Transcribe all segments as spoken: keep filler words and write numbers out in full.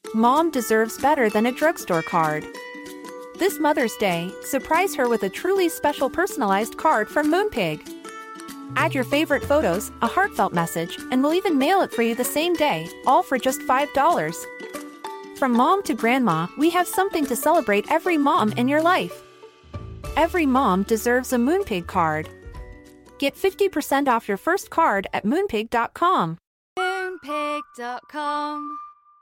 Mom deserves better than a drugstore card. This Mother's Day, surprise her with a truly special personalized card from Moonpig. Add your favorite photos, a heartfelt message, and we'll even mail it for you the same day, all for just five dollars. From mom to grandma, we have something to celebrate every mom in your life. Every mom deserves a Moonpig card. Get fifty percent off your first card at moonpig dot com. moonpig dot com.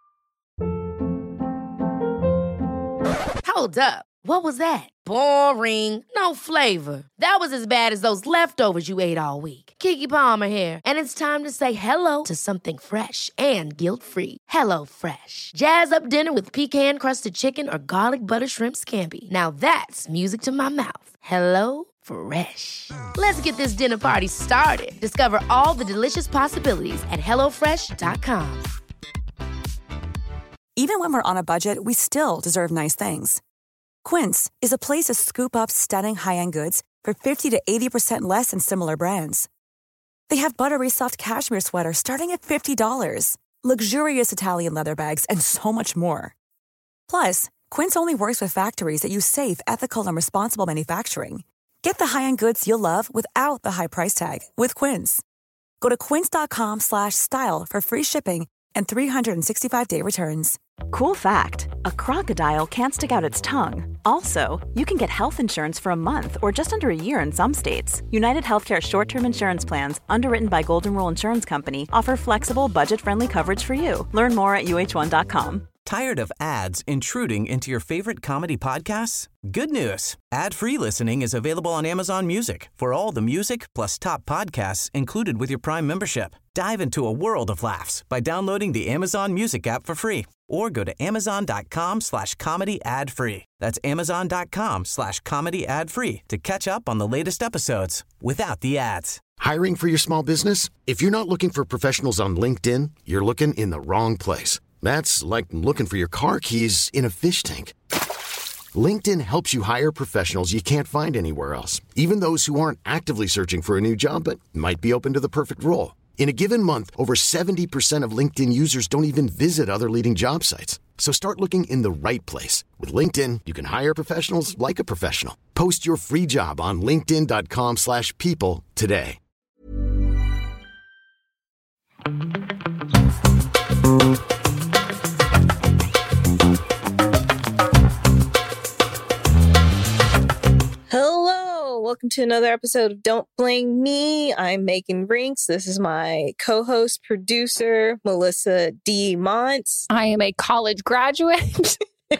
Hold up. What was that? Boring. No flavor. That was as bad as those leftovers you ate all week. Keke Palmer here, and it's time to say hello to something fresh and guilt-free. Hello Fresh. Jazz up dinner with pecan-crusted chicken or garlic butter shrimp scampi. Now that's music to my mouth. Hello Fresh. Let's get this dinner party started. Discover all the delicious possibilities at hello fresh dot com. Even when we're on a budget, we still deserve nice things. Quince is a place to scoop up stunning high-end goods for fifty to eighty percent less than similar brands. They have buttery soft cashmere sweaters starting at fifty dollars, luxurious Italian leather bags, and so much more. Plus, Quince only works with factories that use safe, ethical, and responsible manufacturing. Get the high-end goods you'll love without the high price tag with Quince. Go to quince dot com slash style for free shipping and three sixty-five day returns. Cool fact, a crocodile can't stick out its tongue. Also, you can get health insurance for a month or just under a year in some states. United Healthcare short-term insurance plans, underwritten by Golden Rule Insurance Company, offer flexible, budget-friendly coverage for you. Learn more at U H one dot com. Tired of ads intruding into your favorite comedy podcasts? Good news. Ad-free listening is available on Amazon Music for all the music plus top podcasts included with your Prime membership. Dive into a world of laughs by downloading the Amazon Music app for free or go to amazon.com slash comedy ad free. That's amazon.com slash comedy ad free to catch up on the latest episodes without the ads. Hiring for your small business? If you're not looking for professionals on LinkedIn, you're looking in the wrong place. That's like looking for your car keys in a fish tank. LinkedIn helps you hire professionals you can't find anywhere else, even those who aren't actively searching for a new job but might be open to the perfect role. In a given month, over seventy percent of LinkedIn users don't even visit other leading job sites. So start looking in the right place. With LinkedIn, you can hire professionals like a professional. Post your free job on linkedin dot com slash people today. Hello, welcome to another episode of Don't Blame Me. I'm Megan Rinks. This is my co-host, producer, Melissa D. Montz. I am a college graduate.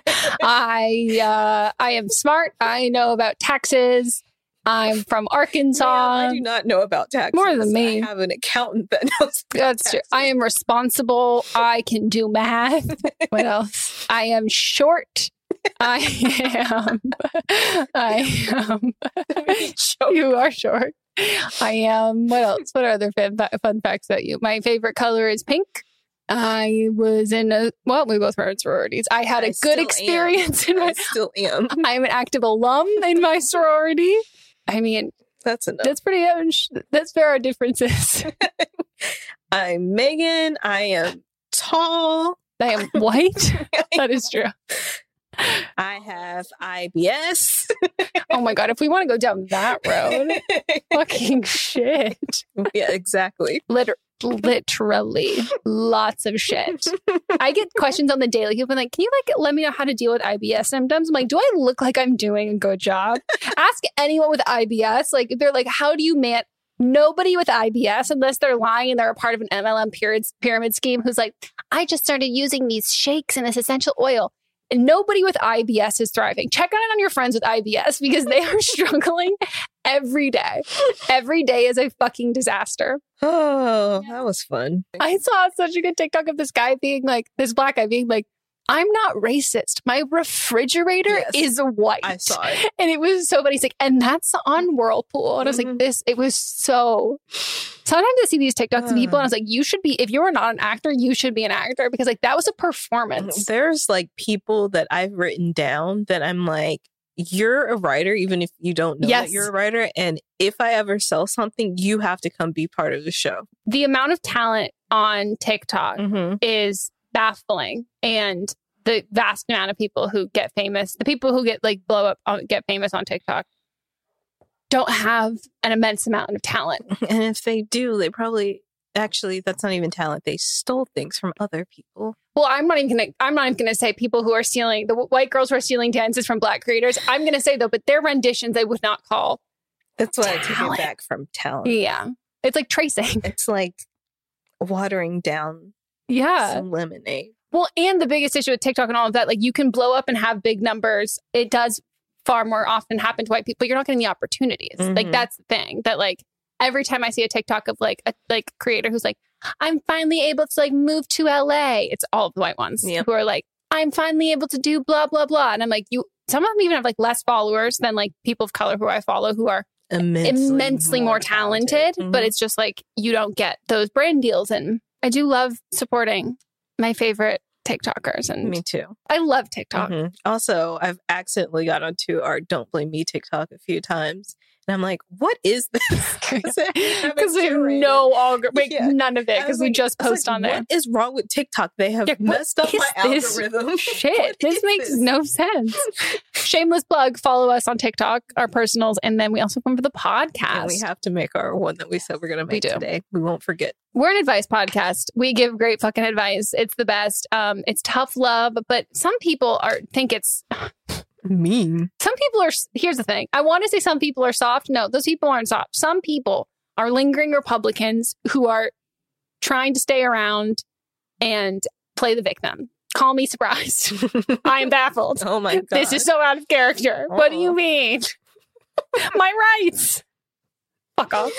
I uh, I am smart. I know about taxes. I'm from Arkansas. Man, I do not know about taxes. More than me. I have an accountant that knows about That's taxes. true. I am responsible. I can do math. What else? I am short. I am. I am. You are short. I am. What else? What are other fun, fun facts about you? My favorite color is pink. I was in a, well, we both were in sororities. I had a I good still experience am. in my, I still am. I'm an active alum in my sorority. I mean, that's enough. That's pretty, that's where our difference is. I'm Megan. I am tall. I am white. That is true. I have I B S. Oh my God. If we want to go down that road, fucking shit. Yeah, exactly. Liter- literally lots of shit. I get questions on the daily. People are like, can you like let me know how to deal with I B S symptoms? I'm like, do I look like I'm doing a good job? Ask anyone with I B S. Like, they're like, how do you man? Nobody with I B S, unless they're lying and they're a part of an M L M pyramid, pyramid scheme, who's like, I just started using these shakes and this essential oil. And nobody with I B S is thriving. Check on it on your friends with I B S because they are struggling every day. Every day is a fucking disaster. Oh, that was fun. I saw such a good TikTok of this guy being like, this black guy being like, I'm not racist. My refrigerator Yes, is white. I saw it. And it was so funny. He's like, and that's on Whirlpool. And I was Mm-hmm. like, this, it was so. Sometimes I see these TikToks of people and I was like, you should be, if you're not an actor, you should be an actor because like that was a performance. There's like people that I've written down that I'm like, you're a writer, even if you don't know Yes. that you're a writer. And if I ever sell something, you have to come be part of the show. The amount of talent on TikTok Mm-hmm. is baffling. And the vast amount of people who get famous, the people who get like blow up, on, get famous on TikTok, don't have an immense amount of talent. And if they do, they probably actually, that's not even talent. They stole things from other people. Well, I'm not even gonna. I'm not even gonna say people who are stealing the white girls who are stealing dances from Black creators. I'm gonna say though, but their renditions I would not call. That's why talent. I take it back from talent. Yeah, it's like tracing. It's like watering down. Yeah, some lemonade. Well, and the biggest issue with TikTok and all of that, like you can blow up and have big numbers. It does far more often happen to white people. You're not getting the opportunities. Mm-hmm. Like that's the thing that like every time I see a TikTok of like a like creator who's like, I'm finally able to like move to L A. It's all of the white ones yep. who are like, I'm finally able to do blah, blah, blah. And I'm like, you, some of them even have like less followers than like people of color who I follow who are immensely, immensely more, more talented. talented mm-hmm. But it's just like, you don't get those brand deals. And I do love supporting my favorite TikTokers. And me too. I love TikTok. Mm-hmm. Also, I've accidentally got onto our Don't Blame Me TikTok a few times. And I'm like, what is this? Because we have no algorithm, like, yeah. none of it, because we like, just post like, on there. What is wrong with TikTok? They have yeah, messed up my algorithm. Shit, this makes this? no sense. Shameless plug, follow us on TikTok, our personals, and then we also come for the podcast. And we have to make our one that we said we're going to make we today. We won't forget. We're an advice podcast. We give great fucking advice. It's the best. Um, it's tough love, but some people are think it's... mean. Some people are, here's the thing. I want to say some people are soft. No, those people aren't soft. Some people are lingering Republicans who are trying to stay around and play the victim. Call me surprised. I am baffled. Oh my God. This is so out of character. Uh-oh. What do you mean? My rights. Fuck off.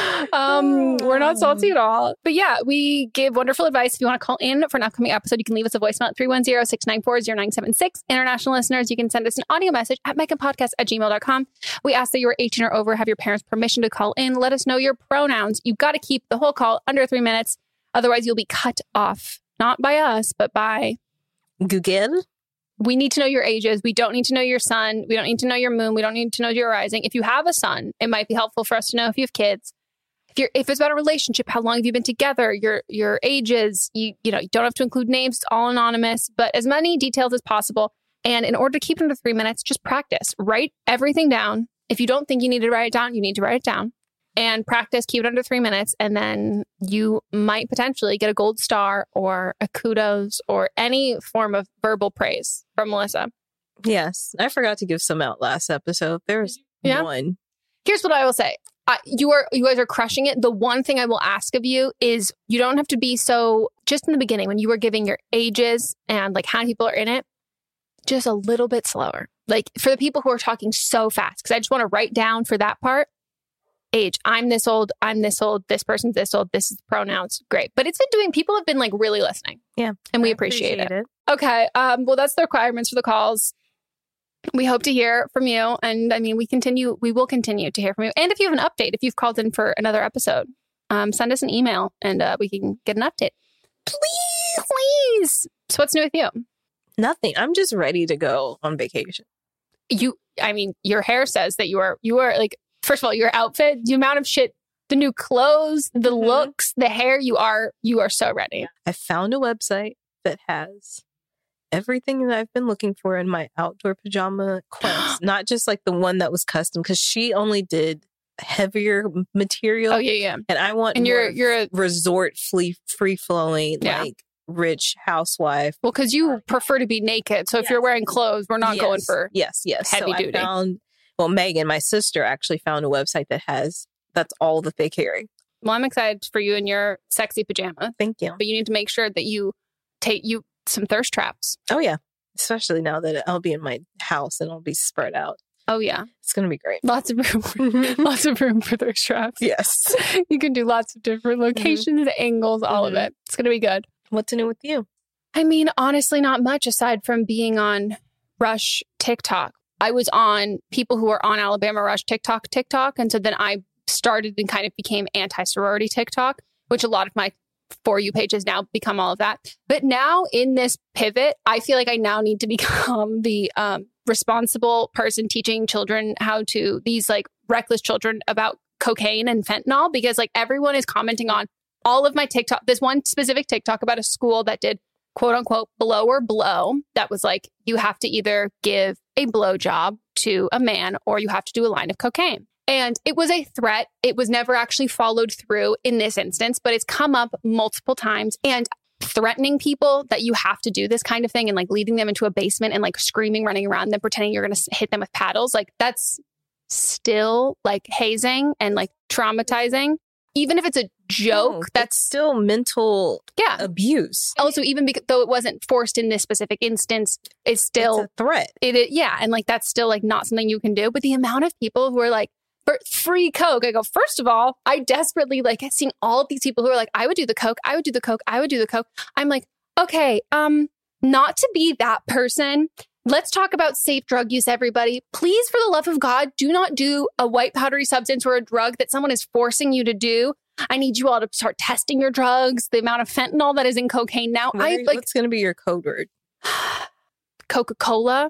Um, we're not salty at all. But yeah, we give wonderful advice. If you want to call in for an upcoming episode, you can leave us a voicemail at three one zero, six nine four, zero nine seven six. International listeners, you can send us an audio message at meganpodcast at gmail dot com. We ask that you are eighteen or over, have your parents' permission to call in. Let us know your pronouns. You've got to keep the whole call under three minutes. Otherwise, you'll be cut off. Not by us, but by Google. We need to know your ages. We don't need to know your sun. We don't need to know your moon. We don't need to know your rising. If you have a son, it might be helpful for us to know if you have kids. If you're, if it's about a relationship, how long have you been together? Your your ages. You you know you don't have to include names. It's all anonymous, but as many details as possible. And in order to keep it under three minutes, just practice. Write everything down. If you don't think you need to write it down, you need to write it down. And practice, keep it under three minutes, and then you might potentially get a gold star or a kudos or any form of verbal praise from Melissa. Yes. I forgot to give some out last episode. There's yeah. one. Here's what I will say. Uh, you are you guys are crushing it. The one thing I will ask of you is you don't have to be so, just in the beginning when you were giving your ages and like how many people are in it, just a little bit slower. Like for the people who are talking so fast, because I just want to write down for that part. Age, I'm this old, I'm this old, this person's this old, this is pronouns. Great. But it's been doing, people have been like really listening. Yeah. And we appreciate, appreciate it. it. Okay. Um, well, that's the requirements for the calls. We hope to hear from you. And I mean, we continue, we will continue to hear from you. And if you have an update, if you've called in for another episode, um, send us an email and uh, we can get an update. Please, please. So what's new with you? Nothing. I'm just ready to go on vacation. You, I mean, your hair says that you are, you are like, first of all, your outfit, the amount of shit, the new clothes, the mm-hmm. looks, the hair, you are you are so ready. I found a website that has everything that I've been looking for in my outdoor pajama quest. Not just like the one that was custom, because she only did heavier material. Oh, yeah, yeah. And I want and more you're, you're a resort, free, free-flowing, yeah. like rich housewife. Well, because you prefer to be naked. So if yes. you're wearing clothes, we're not yes. going for yes, yes. heavy so duty. I found... Well, Megan, my sister, actually found a website that has, that's all that they carry. Well, I'm excited for you in your sexy pajamas. Thank you. But you need to make sure that you take you some thirst traps. Oh, yeah. Especially now that I'll be in my house and I'll be spread out. Oh, yeah. It's going to be great. Lots of room. For, lots of room for thirst traps. Yes. You can do lots of different locations, mm-hmm. angles, all mm-hmm. of it. It's going to be good. What's new with you? I mean, honestly, not much aside from being on Rush TikTok. I was on people who were on Alabama Rush TikTok, TikTok. And so then I started and kind of became anti-sorority TikTok, which a lot of my For You pages now become all of that. But now in this pivot, I feel like I now need to become the um, responsible person teaching children how to, these like reckless children about cocaine and fentanyl, because like everyone is commenting on all of my TikTok. There's one specific TikTok about a school that did quote unquote blow or blow that was like, you have to either give a blowjob to a man or you have to do a line of cocaine. And it was a threat. It was never actually followed through in this instance, but it's come up multiple times. And threatening people that you have to do this kind of thing and like leading them into a basement and like screaming, running around them, pretending you're going to hit them with paddles, like that's still like hazing and like traumatizing. Even if it's a joke, no, that's still mental yeah. abuse. Also, even because, though it wasn't forced in this specific instance, it's still it's a threat. It, it yeah, and like that's still like not something you can do. But the amount of people who are like, for free coke, I go, first of all, I desperately like seeing all of these people who are like, I would do the coke, I would do the coke, I would do the coke. I'm like, okay, um, not to be that person. Let's talk about safe drug use, everybody. Please, for the love of God, do not do a white powdery substance or a drug that someone is forcing you to do. I need you all to start testing your drugs. The amount of fentanyl that is in cocaine now. What I are, like what's going to be your code word? Coca-Cola,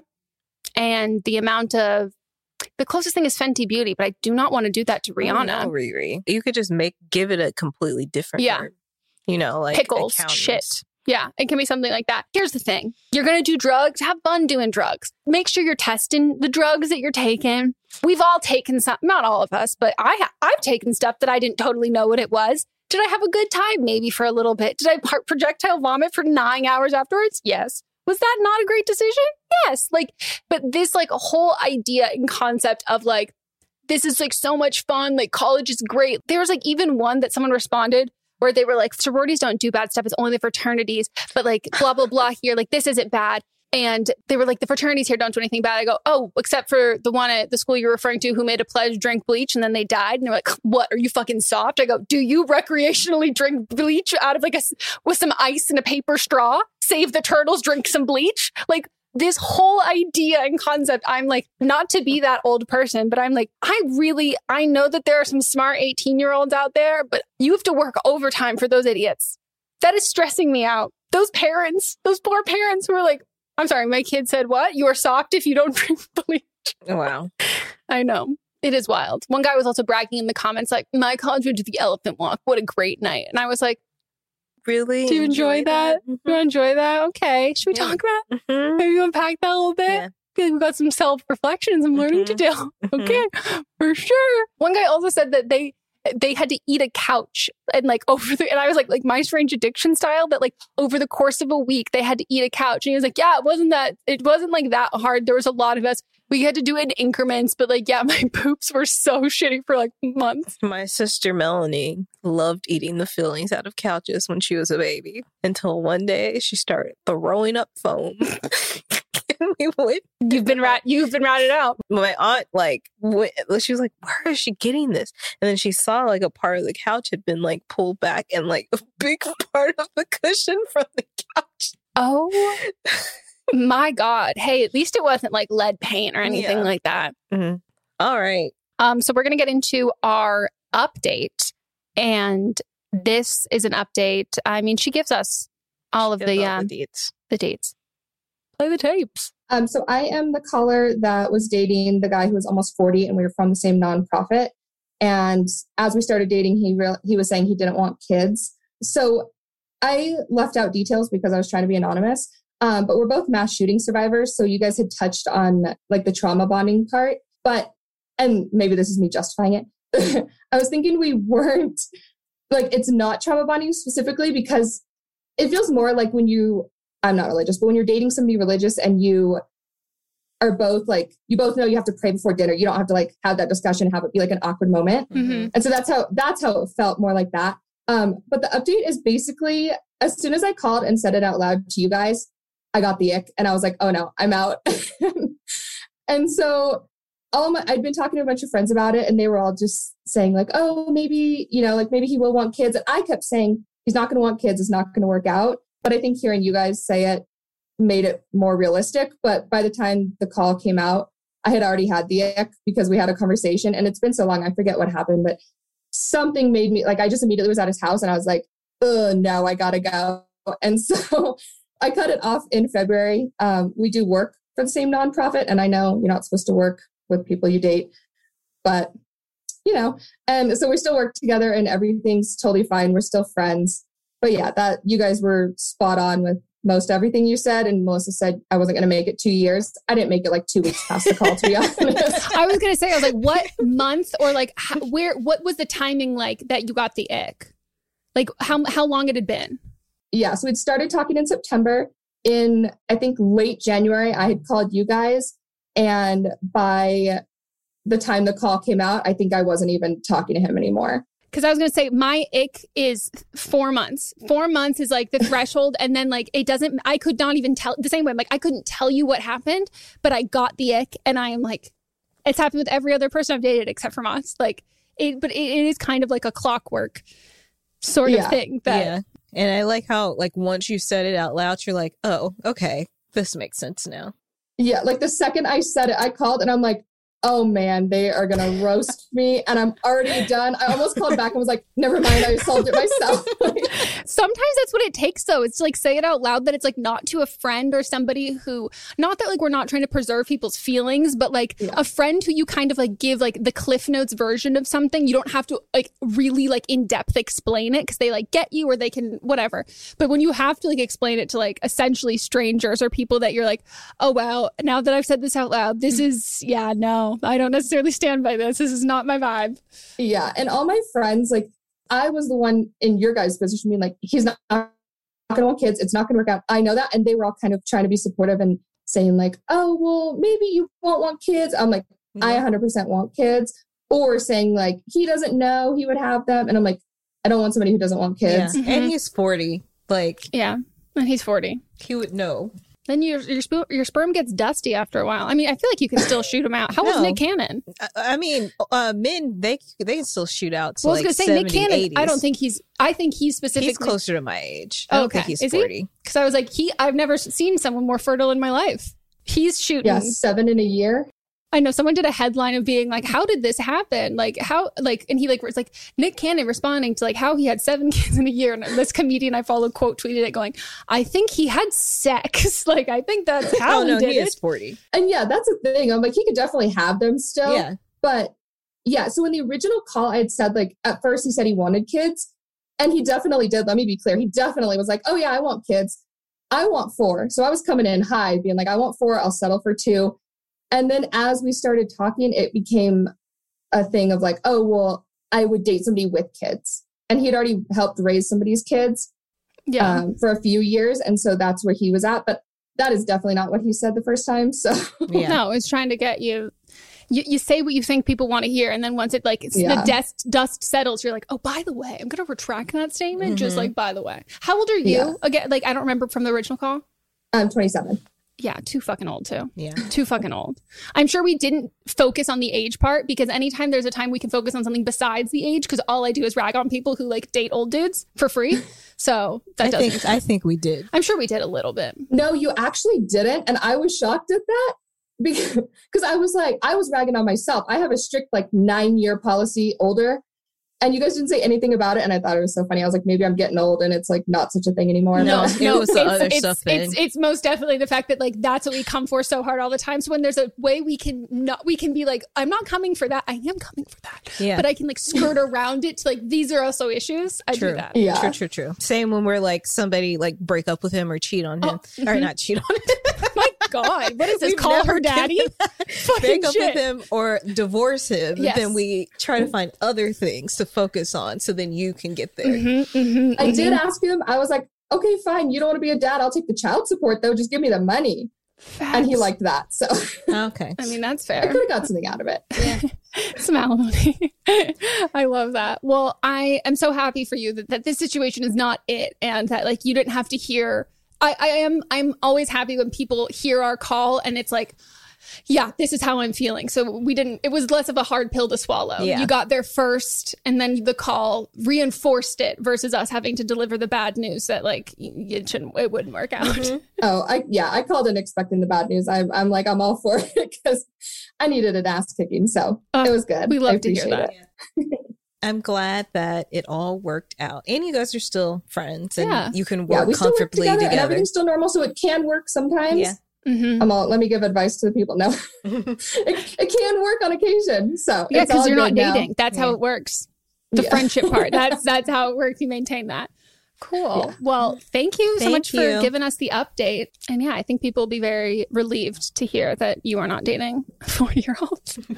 and the amount of the closest thing is Fenty Beauty, but I do not want to do that to Rihanna. Oh, no, Riri. You could just make give it a completely different yeah. word. You know, like pickles, accountants. shit. Yeah, it can be something like that. Here's the thing. You're going to do drugs. Have fun doing drugs. Make sure you're testing the drugs that you're taking. We've all taken some, not all of us, but I ha- I've taken stuff that I didn't totally know what it was. Did I have a good time? Maybe for a little bit. Did I part projectile vomit for nine hours afterwards? Yes. Was that not a great decision? Yes. Like, but this like a whole idea and concept of like, this is like so much fun. Like college is great. There was like even one that someone responded where they were like, sororities don't do bad stuff. It's only the fraternities, but like blah, blah, blah here. Like this isn't bad. And they were like, the fraternities here don't do anything bad. I go, oh, except for the one at the school you're referring to who made a pledge, drank bleach, and then they died. And they're like, what? Are you fucking soft? I go, do you recreationally drink bleach out of like a, with some ice and a paper straw? Save the turtles, drink some bleach? Like this whole idea and concept, I'm like, not to be that old person, but I'm like, I really, I know that there are some smart eighteen year olds out there, but you have to work overtime for those idiots. That is stressing me out. Those parents, those poor parents who are like, I'm sorry, my kid said what? You are soft if you don't drink bleach. Wow. I know. It is wild. One guy was also bragging in the comments like, my college would do the elephant walk. What a great night. And I was like, really? Do you enjoy, enjoy that? that? Mm-hmm. Do you enjoy that? Okay. Should we yeah. talk about it? Mm-hmm. Maybe you unpack that a little bit? Yeah. We've got some self-reflection, some learning mm-hmm. to do. Mm-hmm. Okay. For sure. One guy also said that they they had to eat a couch and like over the, and I was like, like My Strange Addiction style, that like over the course of a week, they had to eat a couch. And he was like, yeah, it wasn't that, it wasn't like that hard. There was a lot of us. We had to do it in increments, but like, yeah, my poops were so shitty for like months. My sister Melanie loved eating the fillings out of couches when she was a baby until one day she started throwing up foam. We went. You've been rat. You've been ratted out. My aunt, like, went, she was like, "Where is she getting this?" And then she saw like a part of the couch had been like pulled back, and like a big part of the cushion from the couch. Oh my God! Hey, at least it wasn't like lead paint or anything yeah. like that. Mm-hmm. All right. Um. So we're gonna get into our update, and this is an update. I mean, she gives us all of the, all um, the dates. The dates. Play the tapes. Um, so I am the caller that was dating the guy who was almost forty, and we were from the same nonprofit. And as we started dating, he re- he was saying he didn't want kids. So I left out details because I was trying to be anonymous. Um, but we're both mass shooting survivors. So you guys had touched on like the trauma bonding part. But, and maybe this is me justifying it. I was thinking we weren't, like, it's not trauma bonding specifically because it feels more like when you, I'm not religious, but when you're dating somebody religious and you are both like, you both know you have to pray before dinner. You don't have to like have that discussion, have it be like an awkward moment. Mm-hmm. And so that's how, that's how it felt more like that. Um, but the update is basically, as soon as I called and said it out loud to you guys, I got the ick and I was like, oh no, I'm out. And so all my, I'd been talking to a bunch of friends about it and they were all just saying like, oh, maybe, you know, like maybe he will want kids. And I kept saying, he's not going to want kids. It's not going to work out. But I think hearing you guys say it made it more realistic. But by the time the call came out, I had already had the ick because we had a conversation and it's been so long. I forget what happened, but something made me like, I just immediately was at his house and I was like, oh no, I gotta go. And so I cut it off in February. Um, we do work for the same nonprofit. And I know you're not supposed to work with people you date, but you know, and so we still work together and everything's totally fine. We're still friends. But yeah, that you guys were spot on with most everything you said. And Melissa said I wasn't going to make it two years. I didn't make it like two weeks past the call, to be honest. I was going to say, I was like, what month or like how, where, what was the timing like that you got the ick? Like how, how long it had been? Yeah. So we'd started talking in September. In, I think, late January, I had called you guys. And by the time the call came out, I think I wasn't even talking to him anymore. Because I was going to say my ick is four months. Four months is like the threshold. And then like it doesn't, I could not even tell the same way. Like I couldn't tell you what happened, but I got the ick. And I am like, it's happened with every other person I've dated except for Moss. Like it, but it, it is kind of like a clockwork sort yeah. of thing. That, yeah. And I like how like once you said it out loud, you're like, oh, okay, this makes sense now. Yeah. Like the second I said it, I called and I'm like, oh man, they are going to roast me. And I'm already done. I almost called back and was like, never mind, I solved it myself. Sometimes that's what it takes though. It's to like say it out loud that it's like not to a friend or somebody who, not that like we're not trying to preserve people's feelings, but like yeah. a friend who you kind of like give like the Cliff Notes version of something. You don't have to like really like in depth explain it because they like get you or they can whatever. But when you have to like explain it to like essentially strangers or people that you're like, oh wow, now that I've said this out loud, this is, yeah, no. I don't necessarily stand by this. This is not my vibe. Yeah. And all my friends, like, I was the one in your guys' position being like, he's not, not going to want kids. It's not going to work out. I know that. And they were all kind of trying to be supportive and saying like, oh, well, maybe you won't want kids. I'm like, yeah. I one hundred percent want kids. Or saying like, he doesn't know he would have them. And I'm like, I don't want somebody who doesn't want kids. Yeah. Mm-hmm. And he's forty. Like, yeah. And he's forty. He would know. Then your your, sp- your sperm gets dusty after a while. I mean, I feel like you can still shoot him out. How no. was Nick Cannon? I, I mean, uh, men, they they can still shoot out to well, like I was going to say, Nick Cannon, eighties. I don't think he's, I think he's specifically. He's closer to my age. I don't okay. think he's Is forty. Because I was like, he. I've never seen someone more fertile in my life. He's shooting. Yeah, seven in a year. I know someone did a headline of being like, how did this happen? Like how, like, and he like, was like Nick Cannon responding to like how he had seven kids in a year. And this comedian I follow quote tweeted it going, I think he had sex. Like, I think that's how oh, he no, did he it. is forty. And yeah, that's the thing. I'm like, he could definitely have them still. Yeah. But yeah, so in the original call, I had said like, at first he said he wanted kids and he definitely did. Let me be clear. He definitely was like, oh yeah, I want kids. I want four. So I was coming in high being like, I want four. I'll settle for two. And then as we started talking, it became a thing of like, oh, well, I would date somebody with kids. And he'd already helped raise somebody's kids yeah. um, for a few years. And so that's where he was at. But that is definitely not what he said the first time. So yeah. No, it's trying to get you, you. You say what you think people want to hear. And then once it like yeah. the dust, dust settles, you're like, oh, by the way, I'm going to retract that statement. Mm-hmm. Just like, by the way. How old are you? Yeah. Again, like, I don't remember from the original call. I'm twenty-seven. Yeah, too fucking old too. Yeah. Too fucking old. I'm sure we didn't focus on the age part because anytime there's a time we can focus on something besides the age, because all I do is rag on people who like date old dudes for free. So that I doesn't think I think we did. I'm sure we did a little bit. No, you actually didn't. And I was shocked at that because, because I was like, I was ragging on myself. I have a strict like nine year policy older. And you guys didn't say anything about it. And I thought it was so funny. I was like, maybe I'm getting old and it's like not such a thing anymore. No, but no, it was the it's, other it's, stuff. It's, it's, it's most definitely the fact that like, that's what we come for so hard all the time. So when there's a way we can not, we can be like, I'm not coming for that. I am coming for that. Yeah. But I can like skirt around it to like, these are also issues. I true. do that. Yeah. True, true, true. Same when we're like somebody like break up with him or cheat on him Oh, mm-hmm. or not cheat on him. My God, what is this? We've Call her daddy? Break up shit. with him or divorce him. Yes. Then we try to find other things to focus on so then you can get there. Mm-hmm, mm-hmm, I mm-hmm. did ask him, I was like, okay, fine. You don't want to be a dad. I'll take the child support though. Just give me the money. Facts. And he liked that. So okay. I mean, that's I fair. could have got something out of it. Yeah. Some alimony. I love that. Well, I am so happy for you that, that this situation is not it and that like you didn't have to hear. I, I am I'm always happy when people hear our call and it's like, yeah, this is how I'm feeling. So we didn't, it was less of a hard pill to swallow. Yeah. You got there first and then the call reinforced it versus us having to deliver the bad news that like it shouldn't, it wouldn't work out. Mm-hmm. Oh, I yeah, I called in expecting the bad news. I'm, I'm like, I'm all for it because I needed an ass kicking. So uh, it was good. We love I to hear that. It. I'm glad that it all worked out. And you guys are still friends and Yeah. you can work Yeah, we still work comfortably together, together. and everything's still normal. So it can work sometimes. Yeah. Mm-hmm. I'm all, let me give advice to the people. No, it, it can work on occasion. So Yeah, it's because all you're not good now. dating. That's Yeah. how it works. The Yeah. friendship part. That's that's how it works. You maintain that. Cool. Yeah. Well, thank you so Thank much you. for giving us the update. And yeah, I think people will be very relieved to hear that you are not dating a forty-year-old.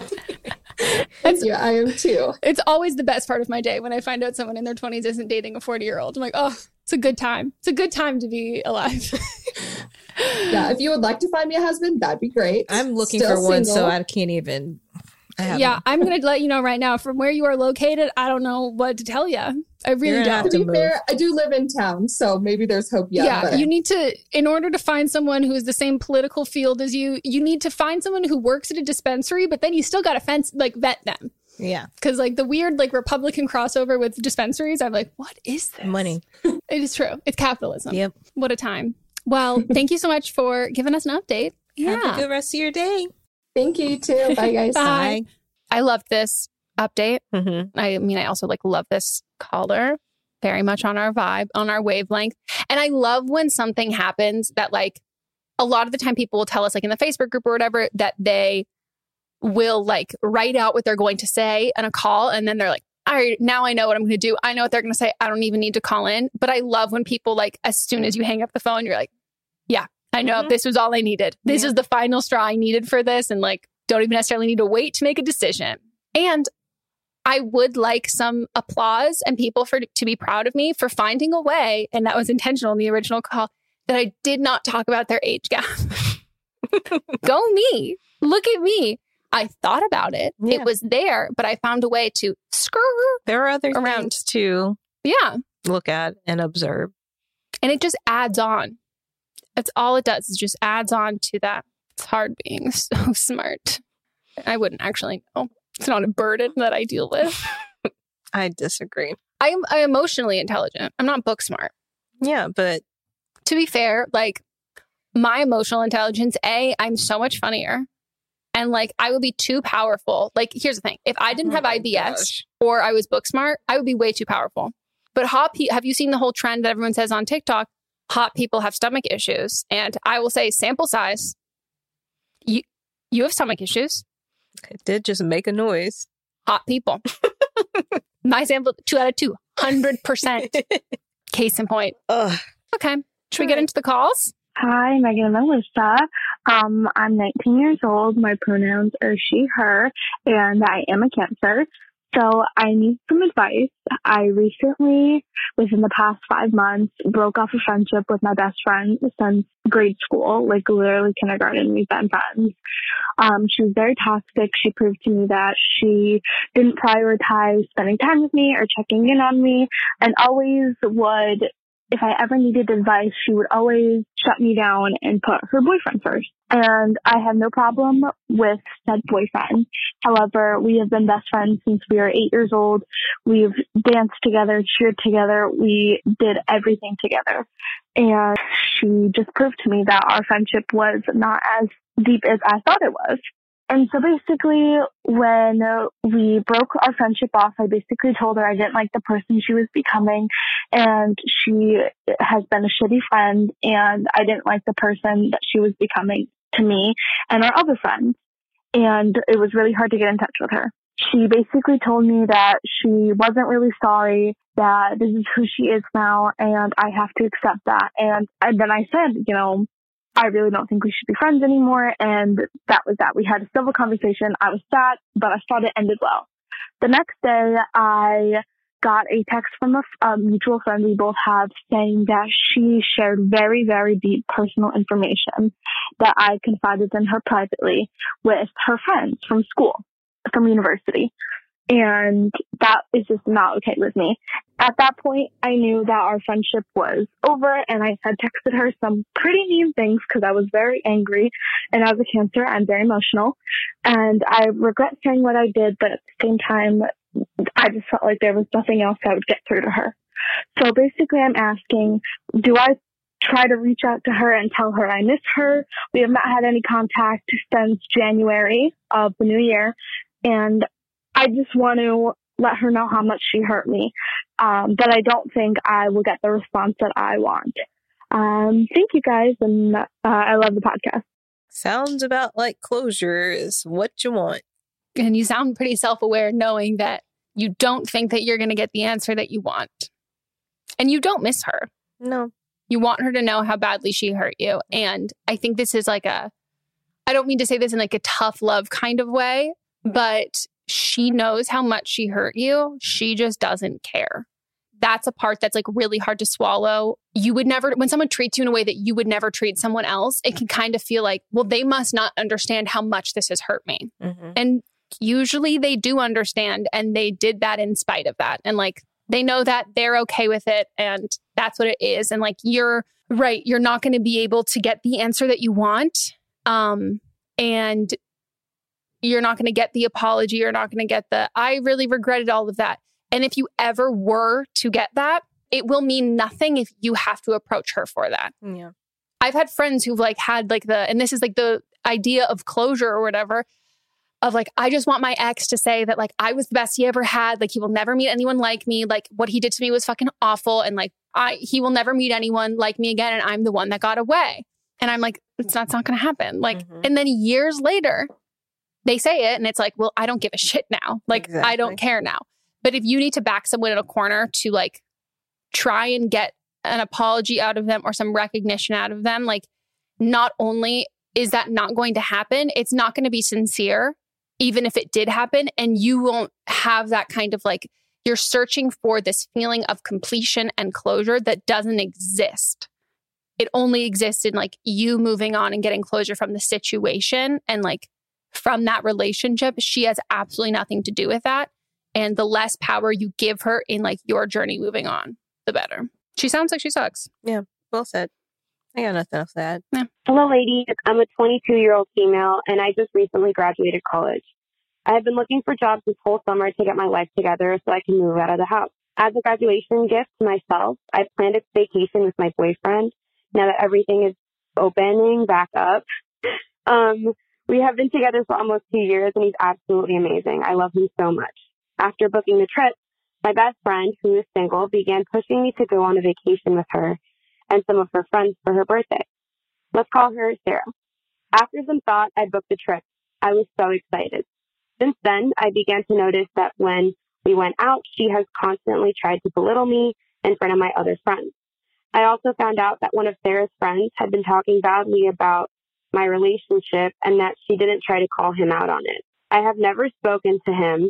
Thank you. I am too. It's always the best part of my day when I find out someone in their twenties isn't dating a forty-year-old. I'm like, oh, it's a good time. It's a good time to be alive. Yeah, if you would like to find me a husband, that'd be great. I'm looking Still for one, so single. I can't even. I haven't. Yeah, I'm going to let you know right now, from where you are located, I don't know what to tell you. I really You're gonna don't. have To to be move. fair, I do live in town, so maybe there's hope yet. Yeah, but you need to, in order to find someone who is the same political field as you, you need to find someone who works at a dispensary, but then you still got to fence, like vet them. Yeah. Because like the weird like Republican crossover with dispensaries, I'm like, what is this? Money. It is true. It's capitalism. Yep. What a time. Well, thank you so much for giving us an update. Yeah. Have a good rest of your day. Thank you too. Bye, guys. Bye. I loved this update. Mm-hmm. I mean, I also like love this caller. Very much on our vibe, on our wavelength. And I love when something happens that like a lot of the time people will tell us like in the Facebook group or whatever that they will like write out what they're going to say on a call. And then they're like, all right, now I know what I'm going to do. I know what they're going to say. I don't even need to call in. But I love when people like, as soon as you hang up the phone, you're like, yeah, I know Mhm. this was all I needed. This Yeah. is the final straw I needed for this. And like, don't even necessarily need to wait to make a decision. And I would like some applause and people for to be proud of me for finding a way, and that was intentional in the original call, that I did not talk about their age gap. Go me. Look at me. I thought about it. Yeah. It was there, but I found a way to skirt There are other Around. things to yeah. look at and observe. And it just adds on. That's all it does, is just adds on to that. It's hard being so smart. I wouldn't actually know. It's not a burden that I deal with. I disagree. I'm, I'm emotionally intelligent. I'm not book smart. Yeah, but To be fair, like my emotional intelligence, A, I'm so much funnier. And like I would be too powerful. Like, here's the thing. If I didn't Oh have my I B S gosh. or I was book smart, I would be way too powerful. But hot pe- have you seen the whole trend that everyone says on TikTok? Hot people have stomach issues. And I will say, sample size, you you have stomach issues. it did just make a noise. Hot people. My sample, two out of two, one hundred percent. Case in point. Ugh. Okay. Should we get into the calls? Hi, Megan and Melissa. Um, I'm nineteen years old. My pronouns are she, her, and I am a Cancer. So I need some advice. I recently, within the past five months, broke off a friendship with my best friend since grade school, like literally kindergarten. We've been friends. Um, she was very toxic. She proved to me that she didn't prioritize spending time with me or checking in on me, and always would, if I ever needed advice, she would always shut me down and put her boyfriend first. And I have no problem with said boyfriend. However, we have been best friends since we were eight years old. We've danced together, cheered together. We did everything together. And she just proved to me that our friendship was not as deep as I thought it was. And so basically, when we broke our friendship off, I basically told her I didn't like the person she was becoming, and she has been a shitty friend, and I didn't like the person that she was becoming to me and our other friends. And it was really hard to get in touch with her. She basically told me that she wasn't really sorry, that this is who she is now, and I have to accept that. And, and then I said, you know, I really don't think we should be friends anymore. And that was that. We had a civil conversation. I was sad, but I thought it ended well. The next day, I got a text from a, a mutual friend we both have saying that she shared very, very deep personal information that I confided in her privately with her friends from school, from university. And that is just not okay with me. At that point, I knew that our friendship was over, and I had texted her some pretty mean things because I was very angry. And as a Cancer, I'm very emotional. And I regret saying what I did, but at the same time, I just felt like there was nothing else I would get through to her. So basically, I'm asking, do I try to reach out to her and tell her I miss her? We have not had any contact since January of the new year. And I just want to let her know how much she hurt me. Um, but I don't think I will get the response that I want. Um, thank you guys. And uh, I love the podcast. Sounds about like closure is what you want. And you sound pretty self-aware knowing that you don't think that you're going to get the answer that you want. And you don't miss her. No. You want her to know how badly she hurt you. And I think this is like a, I don't mean to say this in like a tough love kind of way, but she knows how much she hurt you. She just doesn't care. That's a part that's like really hard to swallow. You would never, when someone treats you in a way that you would never treat someone else, it can kind of feel like, well, they must not understand how much this has hurt me. Mm-hmm. And usually they do understand, and they did that in spite of that. And like, they know that they're okay with it, and that's what it is. And like, you're right. You're not going to be able to get the answer that you want. Um, and you're not going to get the apology. You're not going to get the, I really regretted all of that. And if you ever were to get that, it will mean nothing if you have to approach her for that. Yeah. I've had friends who've like had like the, and this is like the idea of closure or whatever, of like, I just want my ex to say that like, I was the best he ever had. Like, he will never meet anyone like me. Like, what he did to me was fucking awful. And like, I, he will never meet anyone like me again. And I'm the one that got away. And I'm like, it's not, it's not going to happen. Like, mm-hmm. And then years later, they say it and it's like, well, I don't give a shit now. Like, exactly. I don't care now. But if you need to back someone in a corner to like try and get an apology out of them or some recognition out of them, like, not only is that not going to happen, it's not going to be sincere, even if it did happen. And you won't have that kind of like, you're searching for this feeling of completion and closure that doesn't exist. It only exists in like you moving on and getting closure from the situation. And like from that relationship, she has absolutely nothing to do with that. And the less power you give her in like your journey moving on, the better. She sounds like she sucks. Yeah, well said. I got nothing else to add. Yeah. Hello, ladies. I'm a twenty-two-year-old female, and I just recently graduated college. I have been looking for jobs this whole summer to get my life together so I can move out of the house. As a graduation gift to myself, I planned a vacation with my boyfriend. Now that everything is opening back up, um, we have been together for almost two years, and he's absolutely amazing. I love him so much. After booking the trip, my best friend, who is single, began pushing me to go on a vacation with her and some of her friends for her birthday. Let's call her Sarah. After some thought, I booked the trip. I was so excited. Since then, I began to notice that when we went out, she has constantly tried to belittle me in front of my other friends. I also found out that one of Sarah's friends had been talking badly about my relationship and that she didn't try to call him out on it. I have never spoken to him.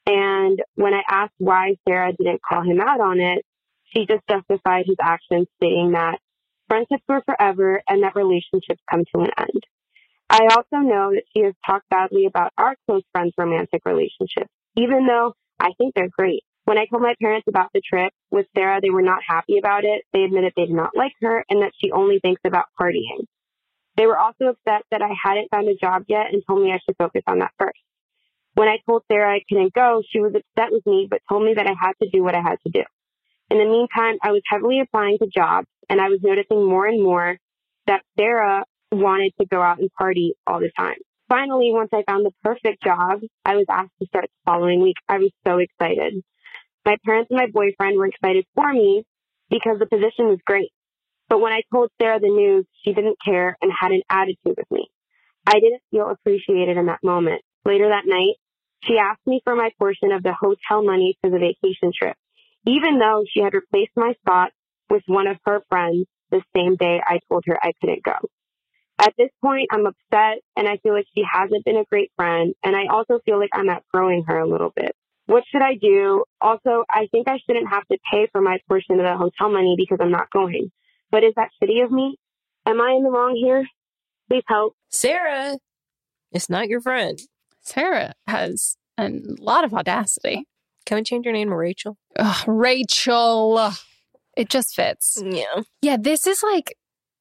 And when I asked why Sarah didn't call him out on it, she just justified his actions, stating that friendships were forever and that relationships come to an end. I also know that she has talked badly about our close friends' romantic relationships, even though I think they're great. When I told my parents about the trip with Sarah, they were not happy about it. They admitted they did not like her and that she only thinks about partying. They were also upset that I hadn't found a job yet and told me I should focus on that first. When I told Sarah I couldn't go, she was upset with me, but told me that I had to do what I had to do. In the meantime, I was heavily applying to jobs, and I was noticing more and more that Sarah wanted to go out and party all the time. Finally, once I found the perfect job, I was asked to start the following week. I was so excited. My parents and my boyfriend were excited for me because the position was great. But when I told Sarah the news, she didn't care and had an attitude with me. I didn't feel appreciated in that moment. Later that night, she asked me for my portion of the hotel money for the vacation trip, even though she had replaced my spot with one of her friends the same day I told her I couldn't go. At this point, I'm upset, and I feel like she hasn't been a great friend, and I also feel like I'm outgrowing her a little bit. What should I do? Also, I think I shouldn't have to pay for my portion of the hotel money because I'm not going. But is that shitty of me? Am I in the wrong here? Please help. Sarah, it's not your friend. Sarah has a lot of audacity. Can we change your name to Rachel? Ugh, Rachel. It just fits. Yeah. Yeah, this is like,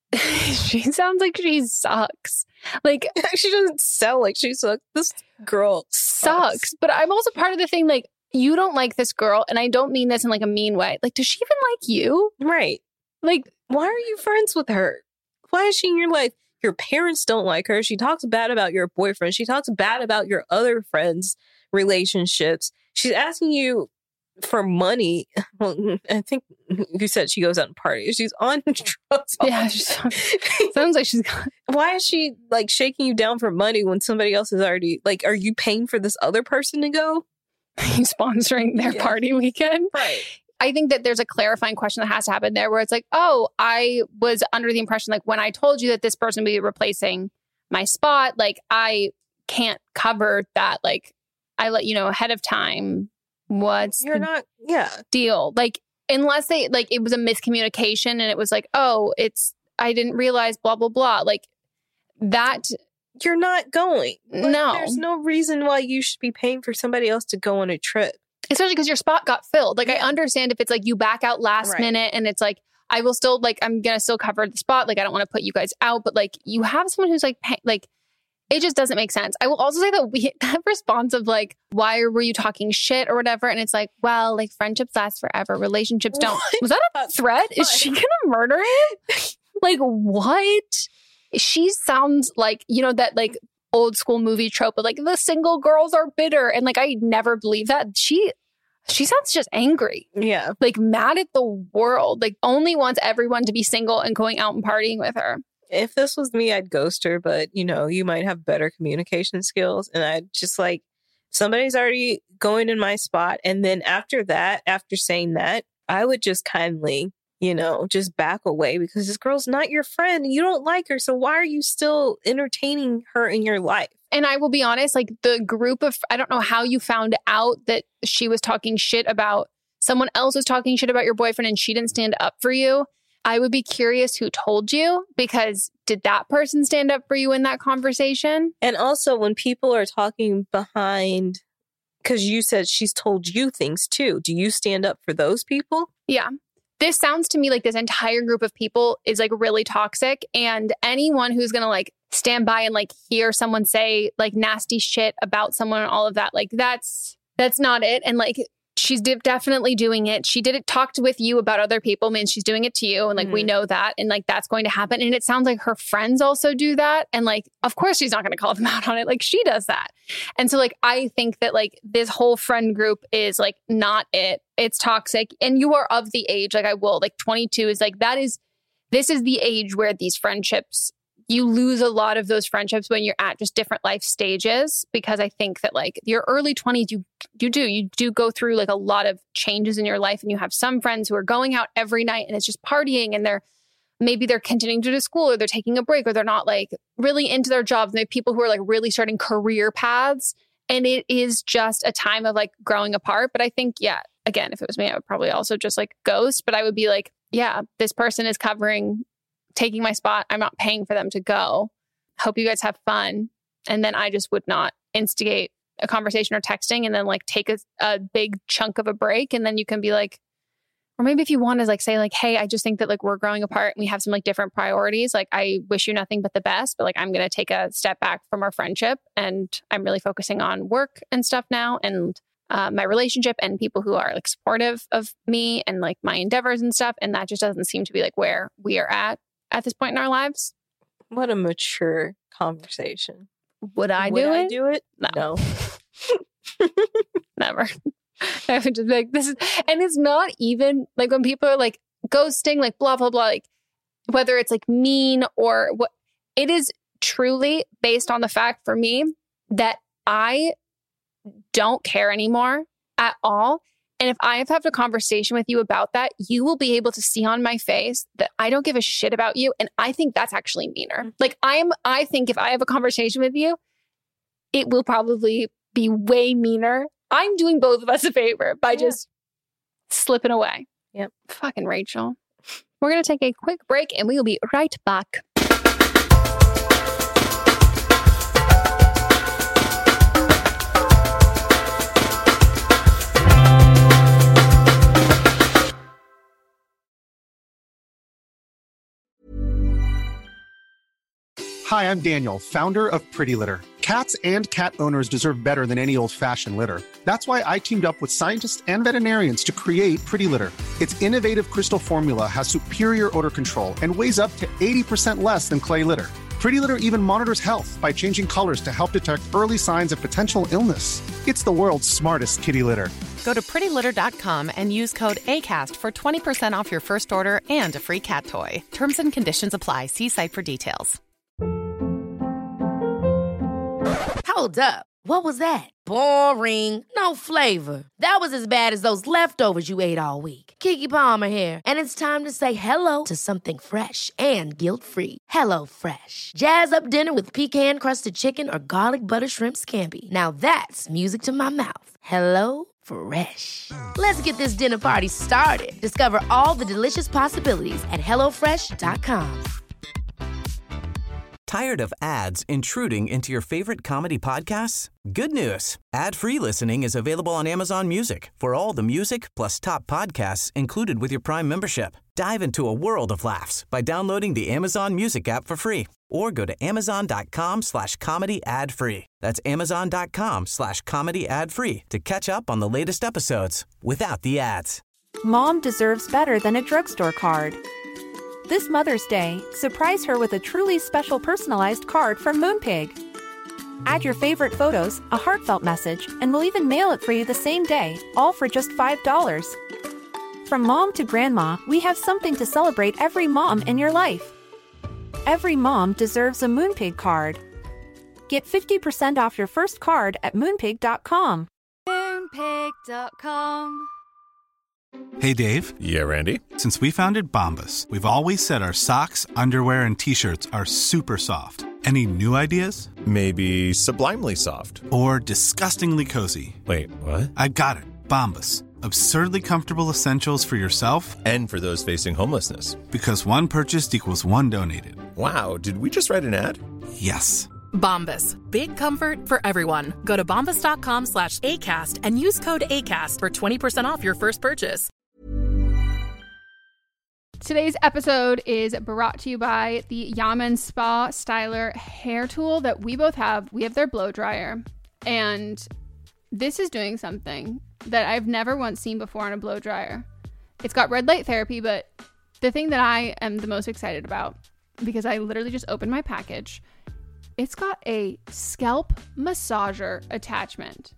she sounds like she sucks. Like, she doesn't sound like she sucks. This girl sucks. sucks. But I'm also part of the thing, like, you don't like this girl, and I don't mean this in like a mean way. Like, does she even like you? Right. Like, why are you friends with her? Why is she in your life? Your parents don't like her. She talks bad about your boyfriend. She talks bad about your other friends' relationships. She's asking you for money. Well, I think you said she goes out and parties. She's on drugs. Yeah, she's, sounds like she's got... Why is she like shaking you down for money when somebody else is already like, are you paying for this other person to go? Are you sponsoring their yeah. party weekend? Right. I think that there's a clarifying question that has to happen there where it's like, oh, I was under the impression, like when I told you that this person would be replacing my spot, like I can't cover that. Like I let you know ahead of time. What's You're not, yeah. deal? Like, unless they, like, it was a miscommunication and it was like, oh, it's, I didn't realize blah, blah, blah. Like that. You're not going. Like, no. There's no reason why you should be paying for somebody else to go on a trip. Especially because your spot got filled. Like, yeah. I understand if it's like you back out last right. minute and it's like, I will still, like, I'm going to still cover the spot. Like, I don't want to put you guys out. But, like, you have someone who's like, pay- like, it just doesn't make sense. I will also say that we that response of like, why were you talking shit or whatever? And it's like, well, like friendships last forever. Relationships don't. What? Was that a threat? Is she going to murder him? Like, what? She sounds like, you know, that like old school movie trope of like the single girls are bitter. And like, I never believe that. She, she sounds just angry. Yeah. Like mad at the world. Like only wants everyone to be single and going out and partying with her. If this was me, I'd ghost her, but you know, you might have better communication skills. And I'd just like, somebody's already going in my spot. And then after that, after saying that, I would just kindly, you know, just back away because this girl's not your friend. And you don't like her. So why are you still entertaining her in your life? And I will be honest, like the group of, I don't know how you found out that she was talking shit about someone else was talking shit about your boyfriend and she didn't stand up for you. I would be curious who told you, because did that person stand up for you in that conversation? And also when people are talking behind, because you said she's told you things too. Do you stand up for those people? Yeah. This sounds to me like this entire group of people is like really toxic. And anyone who's going to like stand by and like hear someone say like nasty shit about someone and all of that, like that's, that's not it. And like, she's de- definitely doing it. She did it, talked with you about other people, means she's doing it to you. And like, mm-hmm. we know that. And like, that's going to happen. And it sounds like her friends also do that. And like, of course, she's not going to call them out on it. Like she does that. And so like, I think that like this whole friend group is like not it. It's toxic. And you are of the age, like I will, like twenty-two is like, that is, this is the age where these friendships, you lose a lot of those friendships when you're at just different life stages, because I think that like your early twenties, you you do, you do go through like a lot of changes in your life, and you have some friends who are going out every night and it's just partying, and they're maybe they're continuing to do school, or they're taking a break, or they're not like really into their jobs. And they have people who are like really starting career paths, and it is just a time of like growing apart. But I think, yeah, again, if it was me, I would probably also just like ghost, but I would be like, yeah, this person is covering taking my spot. I'm not paying for them to go. Hope you guys have fun. And then I just would not instigate a conversation or texting and then like take a, a big chunk of a break. And then you can be like, or maybe if you want to like say like, hey, I just think that like we're growing apart and we have some like different priorities. Like I wish you nothing but the best, but like I'm going to take a step back from our friendship, and I'm really focusing on work and stuff now, and uh, my relationship and people who are like supportive of me and like my endeavors and stuff. And that just doesn't seem to be like where we are at. at this point in our lives. What a mature conversation. Would I Would do I it? do it? No. no. Never. I would just be like, this is, and it's not even like when people are like ghosting, like blah, blah, blah, like whether it's like mean or what, it is truly based on the fact for me that I don't care anymore at all. And if I have had a conversation with you about that, you will be able to see on my face that I don't give a shit about you. And I think that's actually meaner. Mm-hmm. Like I'm, I think if I have a conversation with you, it will probably be way meaner. I'm doing both of us a favor by yeah. just slipping away. Yep. Fucking Rachel. We're going to take a quick break and we will be right back. Hi, I'm Daniel, founder of Pretty Litter. Cats and cat owners deserve better than any old-fashioned litter. That's why I teamed up with scientists and veterinarians to create Pretty Litter. Its innovative crystal formula has superior odor control and weighs up to eighty percent less than clay litter. Pretty Litter even monitors health by changing colors to help detect early signs of potential illness. It's the world's smartest kitty litter. Go to pretty litter dot com and use code ACAST for twenty percent off your first order and a free cat toy. Terms and conditions apply. See site for details. Hold up. What was that? Boring. No flavor. That was as bad as those leftovers you ate all week. Keke Palmer here, and it's time to say hello to something fresh and guilt-free. Hello Fresh. Jazz up dinner with pecan-crusted chicken or garlic butter shrimp scampi. Now that's music to my mouth. Hello Fresh. Let's get this dinner party started. Discover all the delicious possibilities at hello fresh dot com. Tired of ads intruding into your favorite comedy podcasts? Good news. Ad-free listening is available on Amazon Music for all the music plus top podcasts included with your Prime membership. Dive into a world of laughs by downloading the Amazon Music app for free or go to amazon.com slash comedy ad free. That's amazon.com slash comedy ad free to catch up on the latest episodes without the ads. Mom deserves better than a drugstore card. This Mother's Day, surprise her with a truly special personalized card from Moonpig. Add your favorite photos, a heartfelt message, and we'll even mail it for you the same day, all for just five dollars. From mom to grandma, we have something to celebrate every mom in your life. Every mom deserves a Moonpig card. Get fifty percent off your first card at moonpig dot com. Moonpig dot com. Hey, Dave. Yeah, Randy. Since we founded Bombas, we've always said our socks, underwear, and T-shirts are super soft. Any new ideas? Maybe sublimely soft. Or disgustingly cozy. Wait, what? I got it. Bombas. Absurdly comfortable essentials for yourself and for those facing homelessness. Because one purchased equals one donated. Wow, did we just write an ad? Yes. Bombas. Big comfort for everyone. Go to bombas.com slash ACAST and use code ACAST for twenty percent off your first purchase. Today's episode is brought to you by the Yaman Spa Styler hair tool that we both have. We have their blow dryer, and this is doing something that I've never once seen before on a blow dryer. It's got red light therapy, but the thing that I am the most excited about, because I literally just opened my package, it's got a scalp massager attachment.